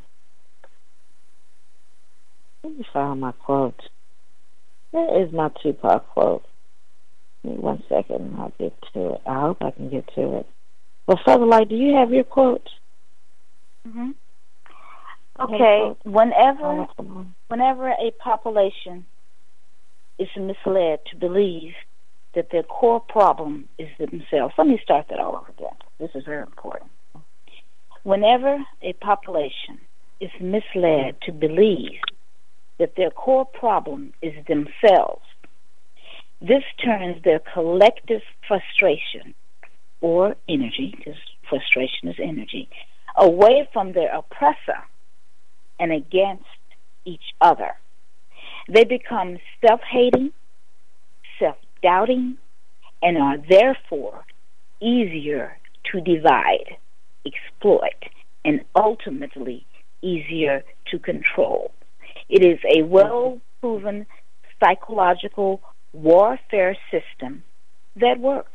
let me find my quote. Where is my Tupac quote? Give me one second. I'll get to it. I hope I can get to it. Well, Further Light, do you have your quote? Mm-hmm. Okay. Whenever, whenever a population is misled to believe that their core problem is themselves. Let me start that all over again. This is very important. Whenever a population is misled to believe that their core problem is themselves, this turns their collective frustration, or energy, because frustration is energy, away from their oppressor and against each other. They become self-hating, self-doubting, and are therefore easier to divide, exploit, and ultimately easier to control. It is a well-proven psychological warfare system that works.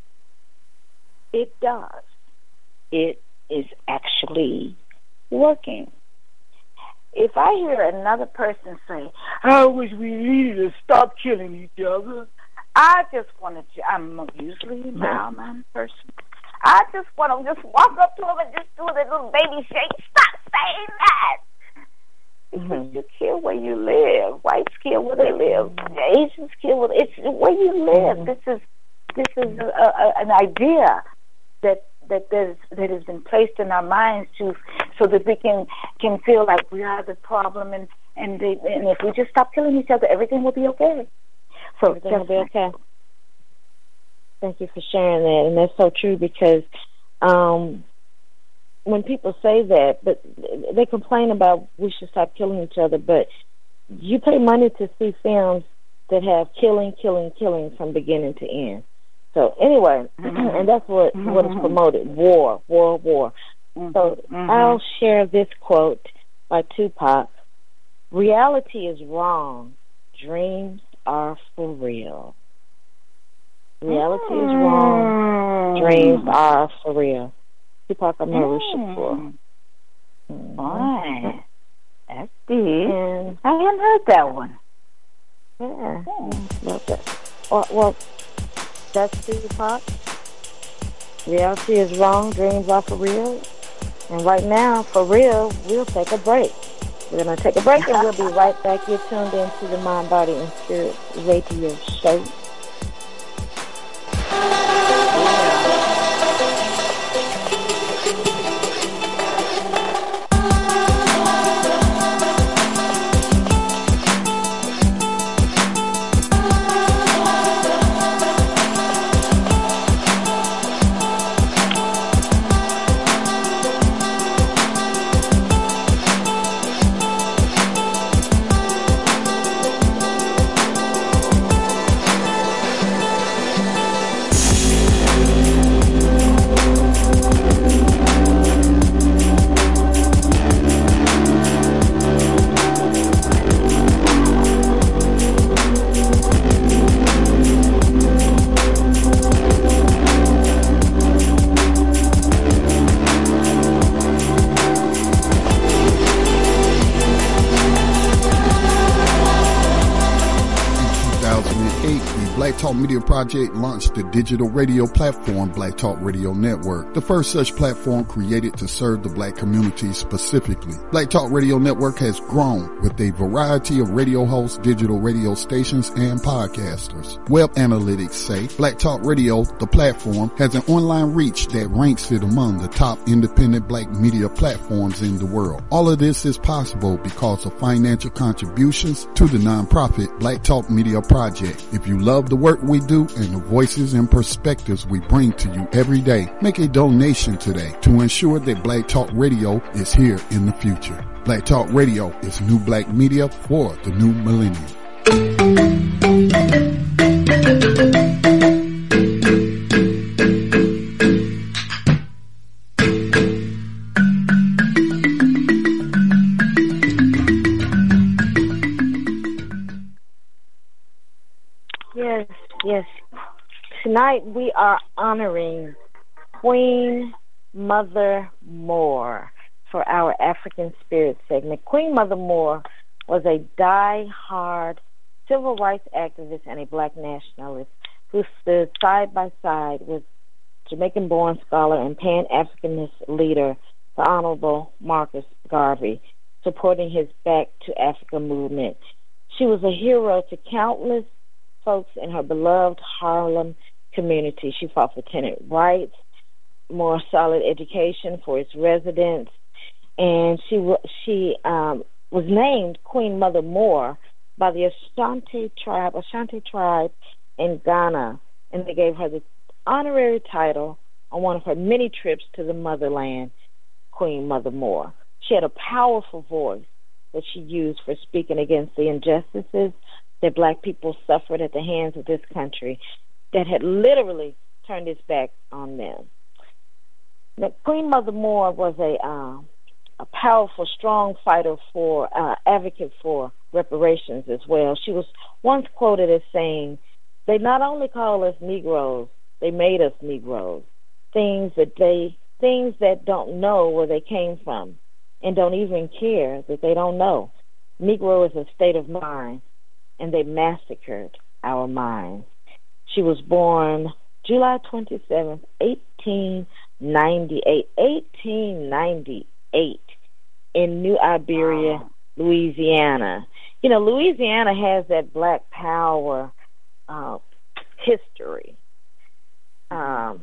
It does. It is actually working. If I hear another person say, I wish we needed to stop killing each other, I just want to, I'm usually a mild-mannered person. I just want to just walk up to him and just do a little baby shake. Stop saying that. Because you kill where you live. Whites kill where they live. Asians kill where it's where you live. This is this is a, a, an idea that that there's, that has been placed in our minds to so that we can can feel like we are the problem, and and, they, and if we just stop killing each other, everything will be okay. So everything will be okay. Thank you for sharing that, and that's so true because um, when people say that, but they complain about we should stop killing each other, but you pay money to see films that have killing, killing, killing from beginning to end. So anyway, mm-hmm. and that's what mm-hmm. what is promoted: war, war, war. Mm-hmm. So mm-hmm. I'll share this quote by Tupac: "Reality is wrong. Dreams are for real. Reality mm. is wrong. Dreams are for real." Tupac Amaru Shakur. Mm. Fine. That's deep. And I haven't heard that one. Yeah. Mm. Love that. Well, well, that's Tupac. Reality is wrong. Dreams are for real. And right now, for real, we'll take a break. We're going to take a break and we'll be right back. You're tuned into the Mind, Body, and Spirit Radio Show. Media Project launched the digital radio platform Black Talk Radio Network, the first such platform created to serve the black community specifically. Black Talk Radio Network has grown with a variety of radio hosts, digital radio stations, and podcasters. Web analytics say Black Talk Radio, the platform, has an online reach that ranks it among the top independent black media platforms in the world. All of this is possible because of financial contributions to the nonprofit Black Talk Media Project. If you love the work we do and the voices and perspectives we bring to you every day, make a donation today to ensure that Black Talk Radio is here in the future. Black Talk Radio is new black media for the new millennium. Yes, yes. Tonight we are honoring Queen Mother Moore for our African Spirit segment. Queen Mother Moore was a die-hard civil rights activist and a black nationalist who stood side by side with Jamaican-born scholar and Pan-Africanist leader, the Honorable Marcus Garvey, supporting his Back to Africa movement. She was a hero to countless folks in her beloved Harlem community. She fought for tenant rights, more solid education for its residents, and she she um, was named Queen Mother Moore by the Ashanti tribe, Ashanti tribe in Ghana, and they gave her the honorary title on one of her many trips to the motherland, Queen Mother Moore. She had a powerful voice that she used for speaking against the injustices that black people suffered at the hands of this country that had literally turned its back on them. Now, Queen Mother Moore was a uh, a powerful, strong fighter for, uh, advocate for reparations as well. She was once quoted as saying, "They not only call us Negroes, they made us Negroes. Things that they, things that don't know where they came from, and don't even care that they don't know. Negro is a state of mind, and they massacred our minds." She was born July twenty-seventh, eighteen ninety-eight, eighteen ninety-eight in New Iberia, wow. Louisiana. You know, Louisiana has that black power uh, history. Um,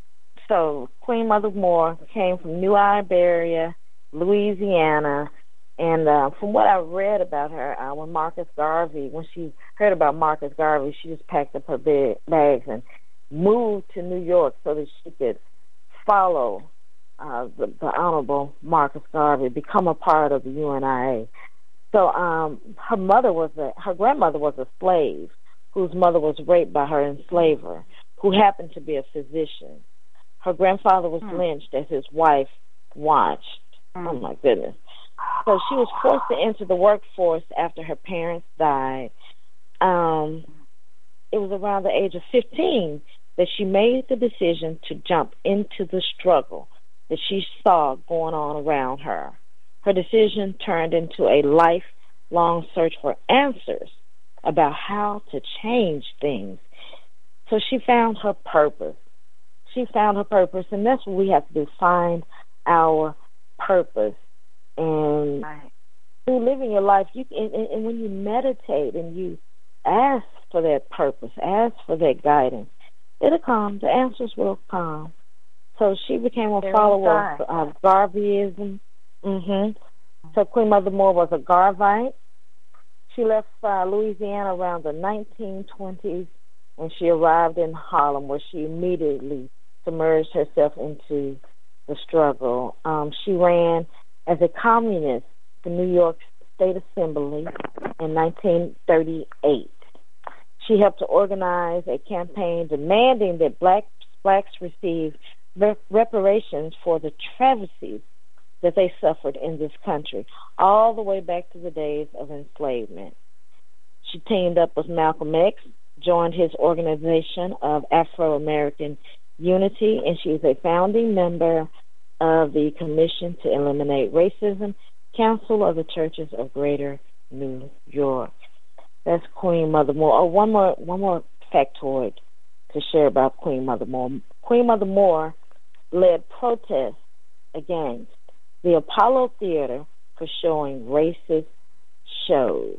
so Queen Mother Moore came from New Iberia, Louisiana, and uh, from what I read about her, uh, when Marcus Garvey, when she heard about Marcus Garvey, she just packed up her bag, bags and moved to New York so that she could follow uh, the, the Honorable Marcus Garvey, become a part of the U N I A. So um, her mother was a, her grandmother was a slave whose mother was raped by her enslaver, who happened to be a physician. Her grandfather was hmm. lynched as his wife watched. Hmm. Oh, my goodness. So she was forced to enter the workforce after her parents died. Um, it was around the age of fifteen that she made the decision to jump into the struggle that she saw going on around her. Her decision turned into a lifelong search for answers about how to change things. So she found her purpose. She found her purpose, and that's what we have to do, find our purpose. And right. through living your life, you and, and when you meditate and you ask for that purpose, ask for that guidance, it'll come. The answers will come. So she became a there follower of uh, Garveyism. Mm-hmm. So Queen Mother Moore was a Garveyite. She left uh, Louisiana around the nineteen twenties, and she arrived in Harlem, where she immediately submerged herself into the struggle. Um, she ran as a communist for New York State Assembly in nineteen thirty-eight. She helped to organize a campaign demanding that blacks, blacks receive rep- reparations for the travesties that they suffered in this country, all the way back to the days of enslavement. She teamed up with Malcolm X, joined his organization of Afro-American Unity, and she is a founding member of the Commission to Eliminate Racism, Council of the Churches of Greater New York. That's Queen Mother Moore. Oh, one more, one more factoid to share about Queen Mother Moore. Queen Mother Moore led protests against the Apollo Theater for showing racist shows,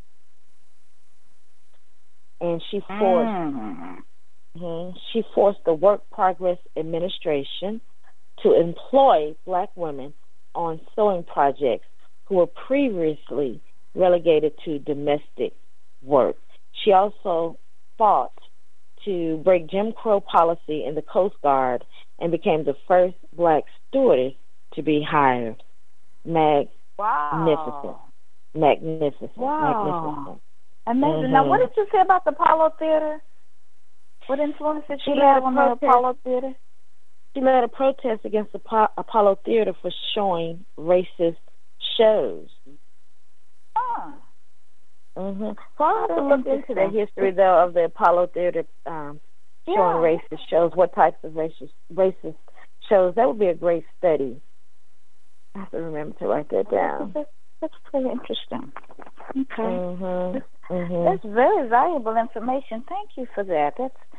and she forced mm. mm-hmm, she forced the Work Progress Administration to employ black women on sewing projects who were previously relegated to domestic work. She also fought to break Jim Crow policy in the Coast Guard and became the first black stewardess to be hired. Magnificent. Wow. Magnificent. Wow. Magnificent. Amazing. Mm-hmm. Now, what did you say about the Apollo Theater? What influence did she, she have on the Apollo Theater? She led a protest against the po- Apollo Theater for showing racist shows. Huh. Mm-hmm. So I'll have to look into the history, though, of the Apollo Theater um, showing yeah. racist shows, what types of racist, racist shows. That would be a great study. I have to remember to write that down. That's, that's pretty interesting. Okay. Mm-hmm. That's, mm-hmm. that's very valuable information. Thank you for that. That's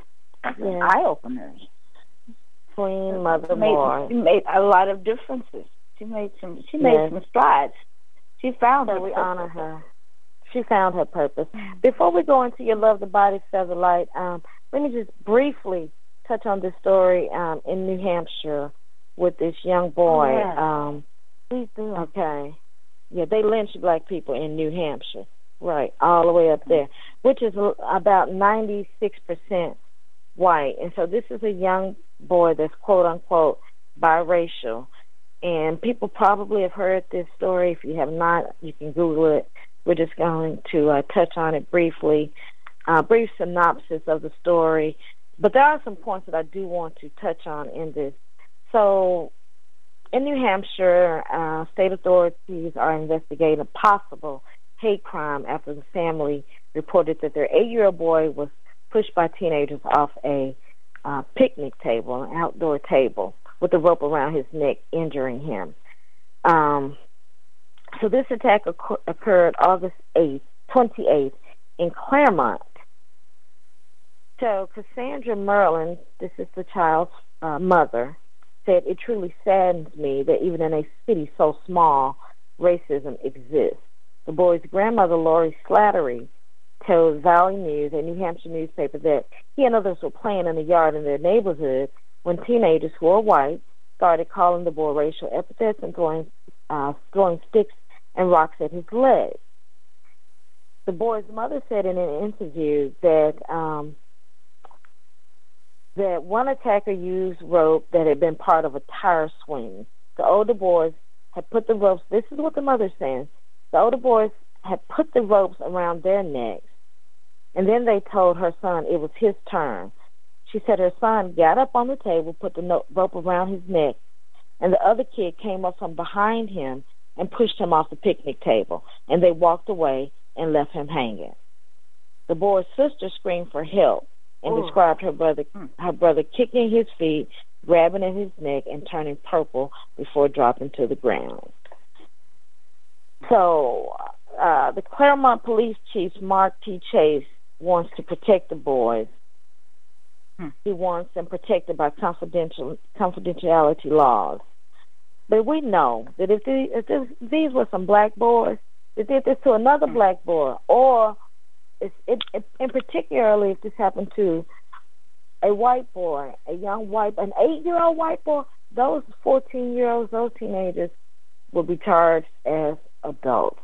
yes. eye openers. Queen Mother made, Moore. She made a lot of differences. She made some. She made yes. some strides. She found so her. We purpose. honor her. She found her purpose. Before we go into your Love the Body, Feather Light, um, let me just briefly touch on this story um, in New Hampshire with this young boy. Oh, yes. um, Please do. Okay. Yeah, they lynch black people in New Hampshire. Right, all the way up there, which is about ninety-six percent white. And so this is a young boy that's quote-unquote biracial. And people probably have heard this story. If you have not, you can Google it. We're just going to uh, touch on it briefly, uh, brief synopsis of the story. But there are some points that I do want to touch on in this. So in New Hampshire, uh, state authorities are investigating a possible hate crime after the family reported that their eight-year-old boy was pushed by teenagers off a uh, picnic table, an outdoor table, with a rope around his neck, injuring him. Um, so this attack occur- occurred August eighth, twenty-eighth, in Claremont. So Cassandra Merlin, this is the child's uh, mother, said, "It truly saddens me that even in a city so small, racism exists." The boy's grandmother, Lori Slattery, told Valley News, a New Hampshire newspaper, that he and others were playing in the yard in their neighborhood when teenagers who were white started calling the boy racial epithets and throwing, uh, throwing sticks and rocks at his legs. The boy's mother said in an interview that um, that one attacker used rope that had been part of a tire swing. The older boys had put the ropes, this is what the mother's saying, the older boys had put the ropes around their necks, and then they told her son it was his turn. She said her son got up on the table, put the no- rope around his neck, and the other kid came up from behind him and pushed him off the picnic table, and they walked away and left him hanging. The boy's sister screamed for help and Ooh. described her brother her brother kicking his feet, grabbing at his neck, and turning purple before dropping to the ground. So uh, the Claremont Police Chief, Mark T. Chase, wants to protect the boys. Hmm. He wants them protected by confidential confidentiality laws. But we know that if, the, if this, these were some black boys, they did this to another hmm. black boy, or it's, it, it, in particularly if this happened to a white boy, a young white, an eight-year-old white boy, those fourteen-year-olds, those teenagers will be charged as adults.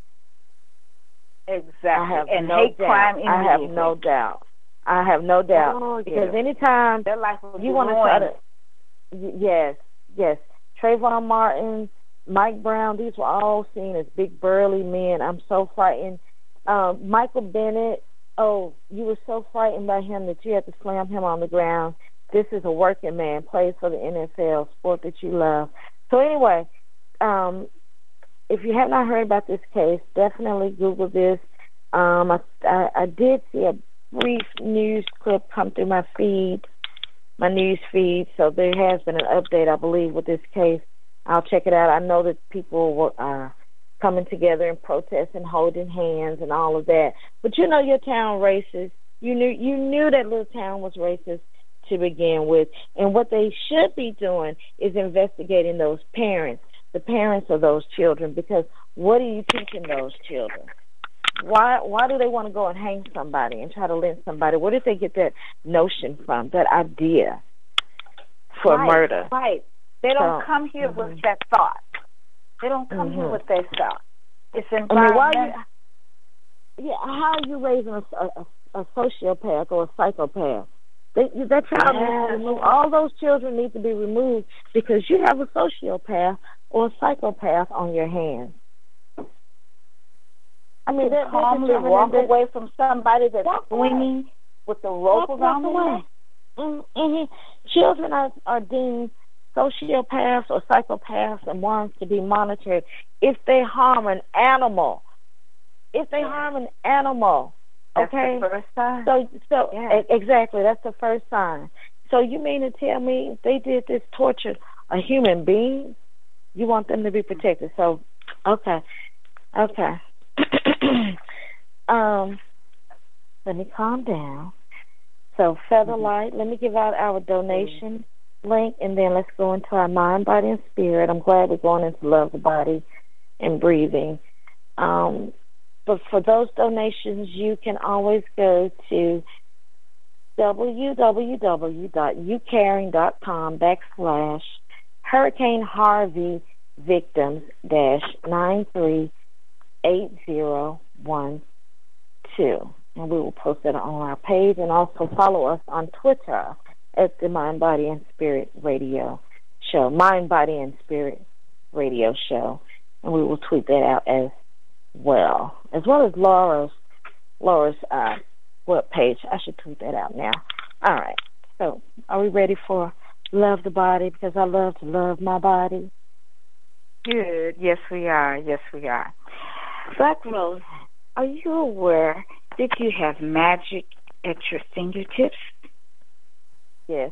Exactly. I have and no hate doubt. crime I have no doubt. I have no doubt. Oh, yeah. Because anytime their life will you want to try to, yes, yes, Trayvon Martin, Mike Brown, these were all seen as big burly men. I'm so frightened. Um, Michael Bennett, oh, you were so frightened by him that you had to slam him on the ground. This is a working man, plays for the N F L, sport that you love. So anyway, um, if you have not heard about this case, definitely Google this. Um, I, I, I did see a brief news clip come through my feed, my news feed, so there has been an update, I believe, with this case. I'll check it out. I know that people were uh, coming together and protesting, holding hands and all of that. But you know your town racist. You knew you knew that little town was racist to begin with. And what they should be doing is investigating those parents, the parents of those children, because what are you teaching those children? Why why do they want to go and hang somebody and try to lynch somebody? Where did they get that notion from, that idea for right, murder? Right. They don't so, come here mm-hmm. with that thought. They don't come mm-hmm. here with that thought. It's environment. I mean, why you, yeah, how are you raising a, a, a sociopath or a psychopath? They, that child yes. needs to be removed. All those children need to be removed because you have a sociopath or a psychopath on your hands. I mean, to calmly walk that, away from somebody that's swinging with the rope walk, around walk the away. neck. Mm-hmm. Children are, are deemed sociopaths or psychopaths and ones to be monitored if they harm an animal. If they harm an animal, okay? That's the first sign. So, so yeah. exactly, that's the first sign. So you mean to tell me if they did this torture a human being, you want them to be protected? So, okay, okay. um, let me calm down. So, Featherlight, let me give out our donation link, and then let's go into our mind, body, and spirit. I'm glad we're going into love the body and breathing. Um, but for those donations, you can always go to www.ucaring.com backslash Hurricane Harvey victims dash nine three eight zero one two. And we will post that on our page, and also follow us on Twitter at the Mind, Body, and Spirit Radio Show. Mind, Body, and Spirit Radio Show. And we will tweet that out as well. As well as Laura's Laura's uh, web page. I should tweet that out now. All right. So are we ready for Love the Body? Because I love to love my body. Good. Yes, we are. Yes, we are. Black Rose, are you aware that you have magic at your fingertips? Yes.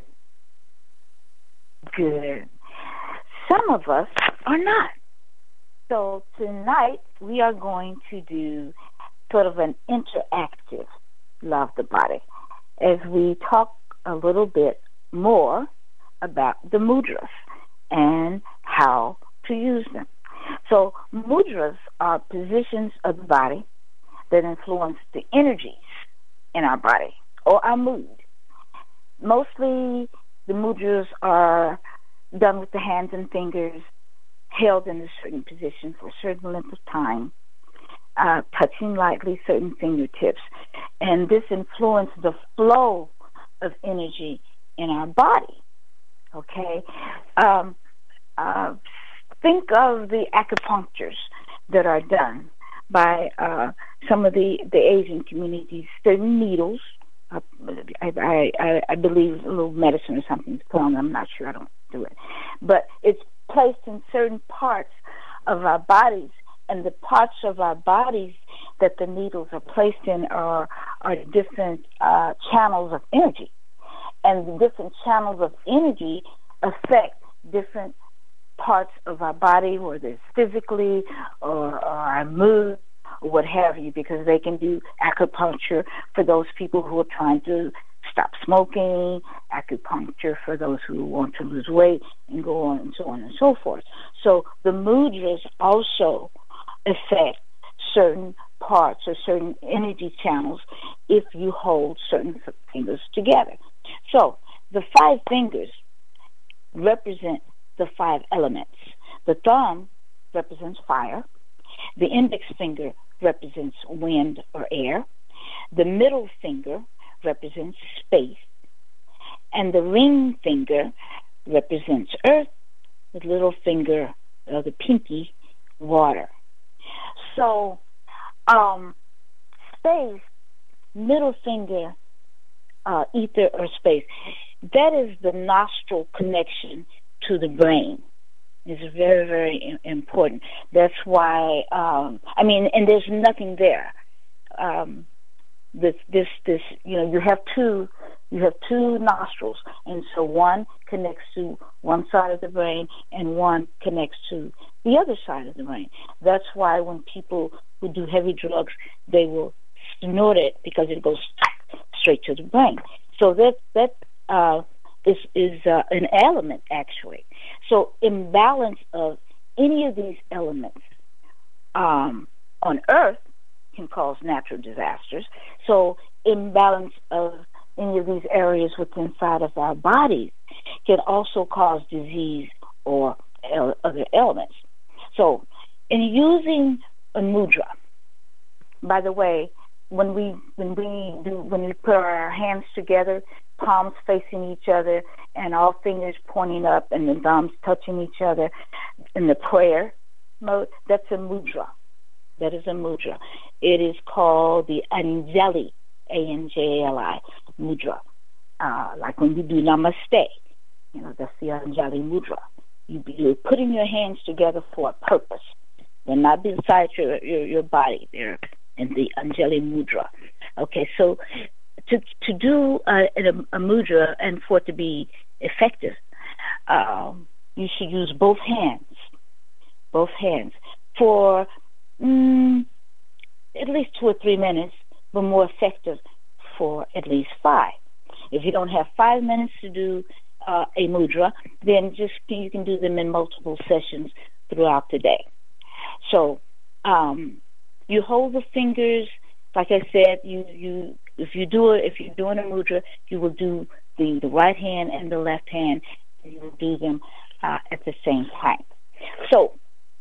Good. Some of us are not. So tonight we are going to do sort of an interactive Love the Body as we talk a little bit more about the mudras and how to use them. So mudras are positions of the body that influence the energies in our body or our mood. Mostly the mudras are done with the hands and fingers held in a certain position for a certain length of time, uh, touching lightly certain fingertips. And this influences the flow of energy in our body. Okay? Um, uh, think of the acupunctures that are done by uh, some of the, the Asian communities. Certain needles, uh, I, I, I believe a little medicine or something is put on them. I'm not sure. I don't do it. But it's placed in certain parts of our bodies, and the parts of our bodies that the needles are placed in are, are different uh, channels of energy. And the different channels of energy affect different parts of our body, whether it's physically or, or our mood or what have you, because they can do acupuncture for those people who are trying to stop smoking, acupuncture for those who want to lose weight, and go on and so on and so forth. So the mudras also affect certain parts or certain energy channels if you hold certain fingers together. So the five fingers represent the five elements. The thumb represents fire. The index finger represents wind or air. The middle finger represents space. And the ring finger represents earth. The little finger, uh, the pinky, water. So, um, space, middle finger, uh, ether or space, that is the nostril connection to the brain. It's very, very important. That's why, um, I mean, and there's nothing there. Um, this, this, this, you know, you have two, you have two nostrils, and so one connects to one side of the brain, and one connects to the other side of the brain. That's why when people who do heavy drugs, they will snort it because it goes straight to the brain. So that that uh, is is uh, an element actually. So imbalance of any of these elements um, on Earth can cause natural disasters. So imbalance of any of these areas within inside of our bodies can also cause disease or el- other elements. So in using a mudra, by the way, when we when we do when we put our hands together, palms facing each other and all fingers pointing up and the thumbs touching each other in the prayer mode, that's a mudra. That is a mudra. It is called the Anjali, A N J A L I, mudra. Uh, like when you do Namaste, you know, that's the Anjali mudra. You, you're putting your hands together for a purpose. They're not beside your, your, your body. They're in the Anjali mudra. Okay, so to to do a, a, a mudra and for it to be effective, um, you should use both hands, both hands for mm, at least two or three minutes, but more effective for at least five. If you don't have five minutes to do uh, a mudra, then just you can do them in multiple sessions throughout the day. So um, you hold the fingers, like I said, you, you if you do it, if you're doing a mudra, you will do the, the right hand and the left hand, and you will do them uh, at the same time. So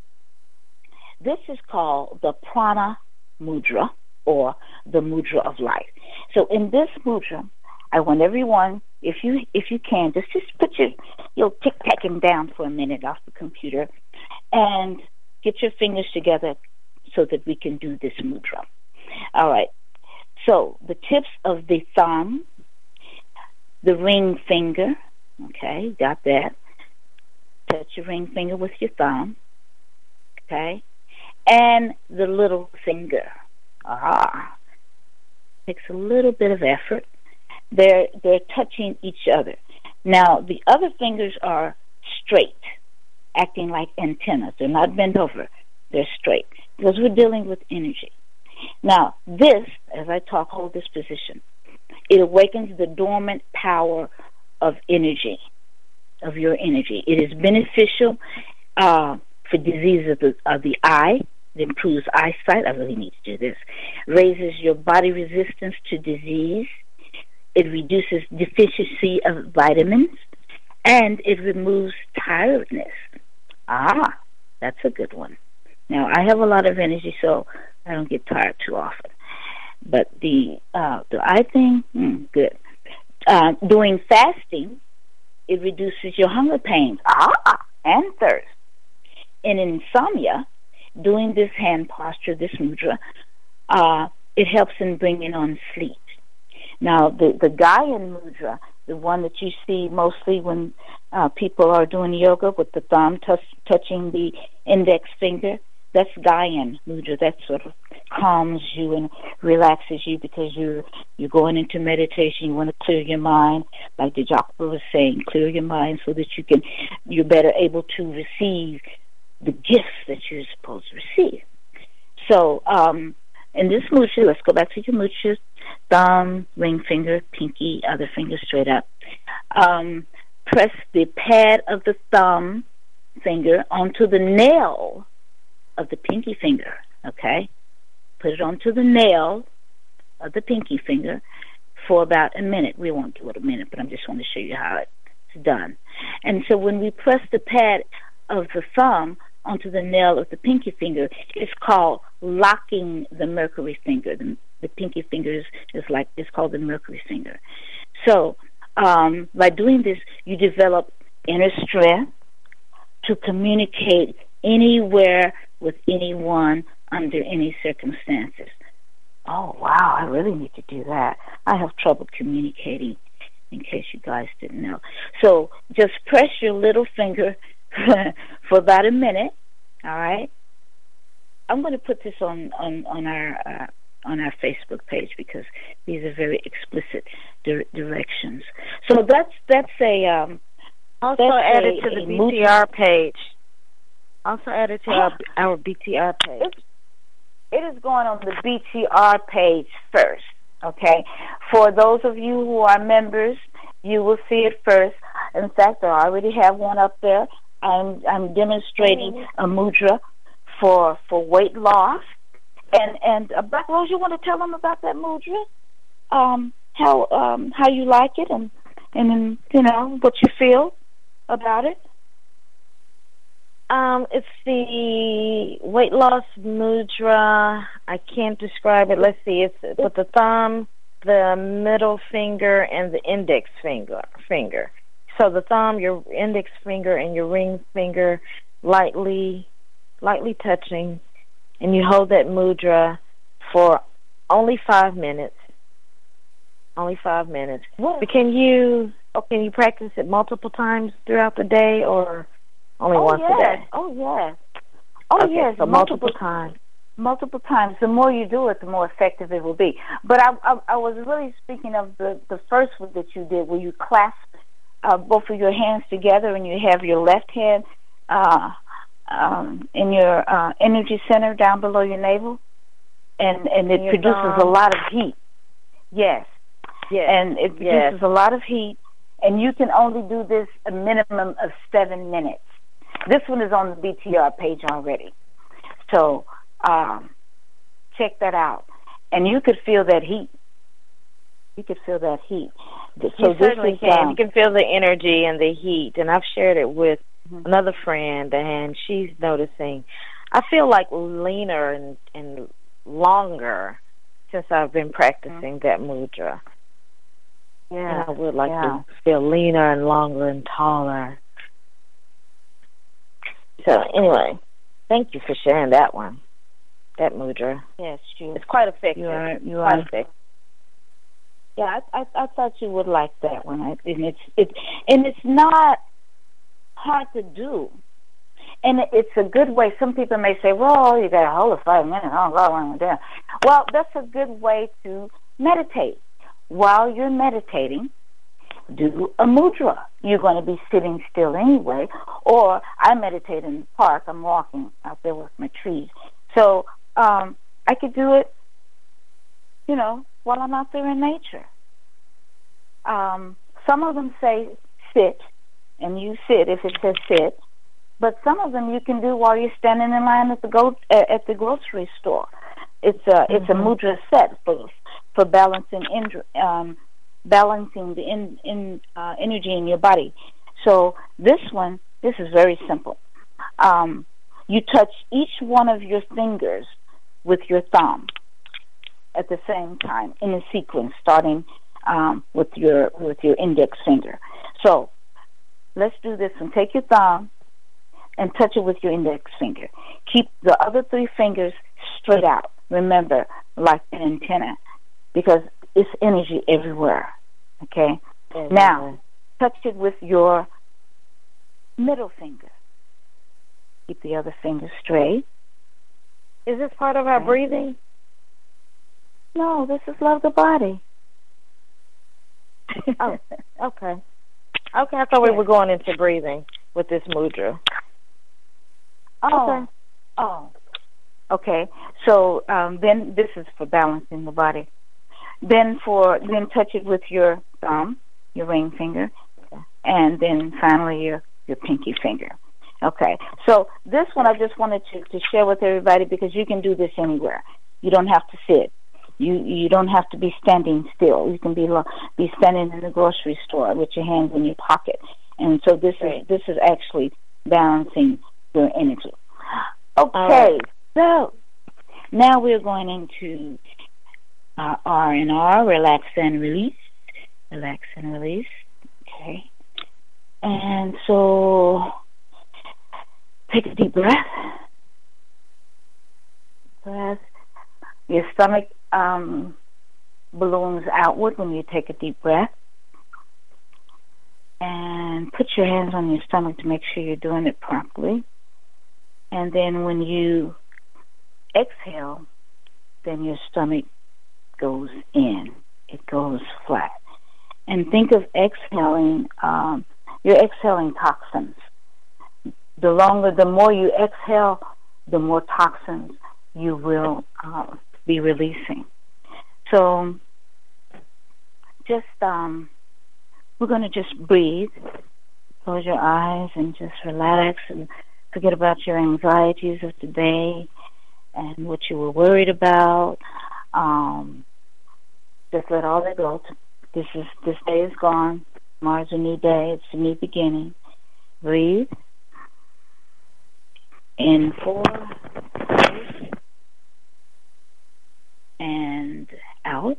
this is called the prana mudra, or the mudra of life. So in this mudra, I want everyone, if you if you can, just just put your your tic tacking down for a minute off the computer, and get your fingers together so that we can do this mudra. All right. So the tips of the thumb, the ring finger. Okay, got that. Touch your ring finger with your thumb. Okay, and the little finger. Ah, takes a little bit of effort. They're they're touching each other. Now the other fingers are straight, acting like antennas. They're not bent over. They're straight because we're dealing with energy. Now this, as I talk, hold this position. It awakens the dormant power of energy, of your energy. It is beneficial uh, for diseases of the, of the eye. It improves eyesight. I really need to do this. Raises your body resistance to disease. It reduces deficiency of vitamins. And it removes tiredness. Ah, that's a good one. Now, I have a lot of energy, so I don't get tired too often. But the, uh, the eye thing, mm, good. Uh, doing fasting, it reduces your hunger pains. Ah, and thirst. In insomnia, doing this hand posture, this mudra, uh, it helps in bringing on sleep. Now, the, the Gaian mudra, the one that you see mostly when uh, people are doing yoga with the thumb touch, touching the index finger, that's Gaian mudra. That sort of calms you and relaxes you because you're, you're going into meditation. You want to clear your mind, like the Jokpa was saying, clear your mind so that you can, you're better able to receive the gifts that you're supposed to receive. So, um, in this mudra, let's go back to your mudras. Thumb, ring finger, pinky, other finger straight up. Um, press the pad of the thumb finger onto the nail of the pinky finger, okay? Put it onto the nail of the pinky finger for about a minute. We won't do it a minute, but I just want to show you how it's done. And so when we press the pad of the thumb onto the nail of the pinky finger, it's called locking the mercury finger. The, the pinky finger is, is like, it's called the mercury finger. So um, by doing this, you develop inner strength to communicate anywhere with anyone under any circumstances. Oh, wow, I really need to do that. I have trouble communicating, in case you guys didn't know. So just press your little finger for about a minute, all right? I'm going to put this on, on, on our uh, on our Facebook page because these are very explicit di- directions. So that's that's a um, also that's add it to the B T R page. Also add it to our, our B T R page. It's, it is going on the B T R page first, okay? For those of you who are members, you will see it first. In fact, I already have one up there. I'm I'm demonstrating a mudra for for weight loss. And and uh, Black Rose, you want to tell them about that mudra? Um, how um how you like it, and and then, you know, what you feel about it. Um, it's the weight loss mudra. I can't describe it. Let's see. It's with the thumb, the middle finger, and the index finger. Finger. So the thumb, your index finger, and your ring finger, lightly, lightly touching, and you hold that mudra for only five minutes. Only five minutes. But can you? Oh, can you practice it multiple times throughout the day, or only oh, once yes. a day? Oh, yes. Oh, okay, yes. So multiple, multiple times. Multiple times. The more you do it, the more effective it will be. But I, I, I was really speaking of the, the first one that you did, where you clasp uh, both of your hands together and you have your left hand uh, um, in your uh, energy center down below your navel, and, and it produces thumb. a lot of heat. Yes. Yes. And it yes. produces a lot of heat, and you can only do this a minimum of seven minutes. This one is on the B T R page already. So um, check that out. And you could feel that heat. You could feel that heat. So you certainly is, can. um, you can feel the energy and the heat. And I've shared it with mm-hmm. another friend, and she's noticing. I feel like leaner and, and longer since I've been practicing mm-hmm. that mudra. Yeah, and I would like yeah. to feel leaner and longer and taller. So anyway, thank you for sharing that one, that mudra. Yes, you. It's quite effective. You are. You quite are. effective. Yeah, I, I I thought you would like that one, and it's it's and it's not hard to do, and it's a good way. Some people may say, "Well, you got to hold it five minutes." Oh, God, when we're there. Well, that's a good way to meditate. While you're meditating, do a mudra. You're going to be sitting still anyway. Or I meditate in the park. I'm walking out there with my trees, so um, I could do it. You know, while I'm out there in nature. Um, some of them say sit, and you sit if it says sit, but some of them you can do while you're standing in line at the go uh, at the grocery store. It's a mm-hmm. it's a mudra set for for balancing in, um, balancing the in, in uh, energy in your body. So this one, this is very simple. Um, you touch each one of your fingers with your thumb at the same time in a sequence, starting um, with your with your index finger. So let's do this one. Take your thumb and touch it with your index finger. Keep the other three fingers straight out. Remember, like an antenna, because it's energy everywhere. Okay. Mm-hmm. Now, touch it with your middle finger. Keep the other finger straight. Is this part of our okay. breathing? No, this is love the body. Oh, okay. Okay, I thought we were going into breathing with this mudra. Oh, okay. Oh, okay. So um, then this is for balancing the body. Then for then touch it with your thumb, your ring finger, and then finally your your pinky finger. Okay. So this one I just wanted to, to share with everybody because you can do this anywhere. You don't have to sit. You you don't have to be standing still. You can be be standing in the grocery store with your hands in your pocket. And so this right. is this is actually balancing your energy. Okay, right. So now we're going into uh, R and R, relax and release, relax and release. Okay, and so take a deep breath. Breath. Your stomach um, balloons outward when you take a deep breath. And put your hands on your stomach to make sure you're doing it properly. And then when you exhale, then your stomach goes in. It goes flat. And think of exhaling, um, you're exhaling toxins. The longer, the more you exhale, the more toxins you will uh, be releasing. So just, um, we're going to just breathe. Close your eyes and just relax and forget about your anxieties of today and what you were worried about. Um, just let all that go. This is this day is gone. Tomorrow's a new day. It's a new beginning. Breathe. In four. And out.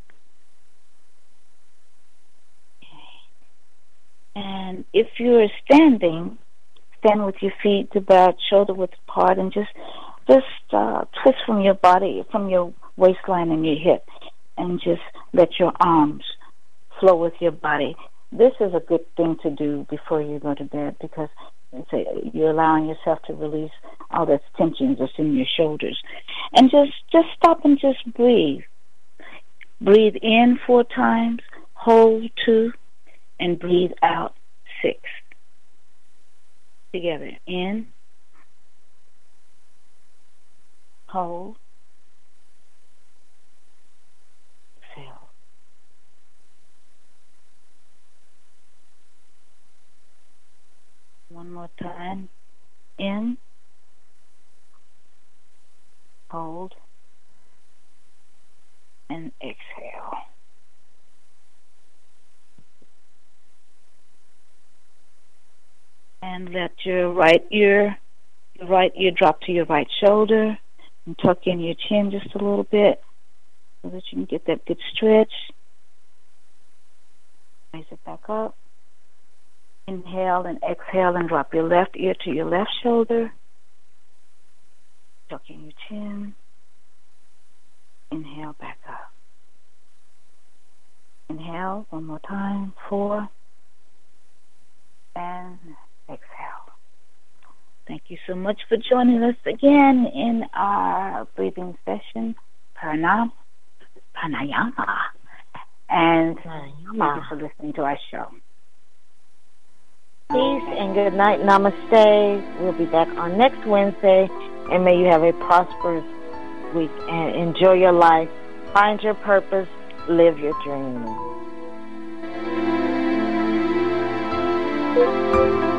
And if you're standing, stand with your feet about shoulder width apart, and just just uh, twist from your body, from your waistline and your hip, and just let your arms flow with your body. This is a good thing to do before you go to bed because it's a, you're allowing yourself to release all that tension that's in your shoulders. And just, just stop and just breathe. Breathe in four times, hold two, and breathe out six. Together. In, hold, exhale. One more time. In. Hold. And exhale. And let your right ear, your right ear drop to your right shoulder, and tuck in your chin just a little bit so that you can get that good stretch. Raise it back up. Inhale and exhale and drop your left ear to your left shoulder. Tuck in your chin. Inhale back up. Inhale one more time. Four. And exhale. Thank you so much for joining us again in our breathing session, Pranam, Pranayama. And thank you for listening to our show. Peace and good night. Namaste. We'll be back on next Wednesday. And may you have a prosperous week and enjoy your life. Find your purpose. Live your dream.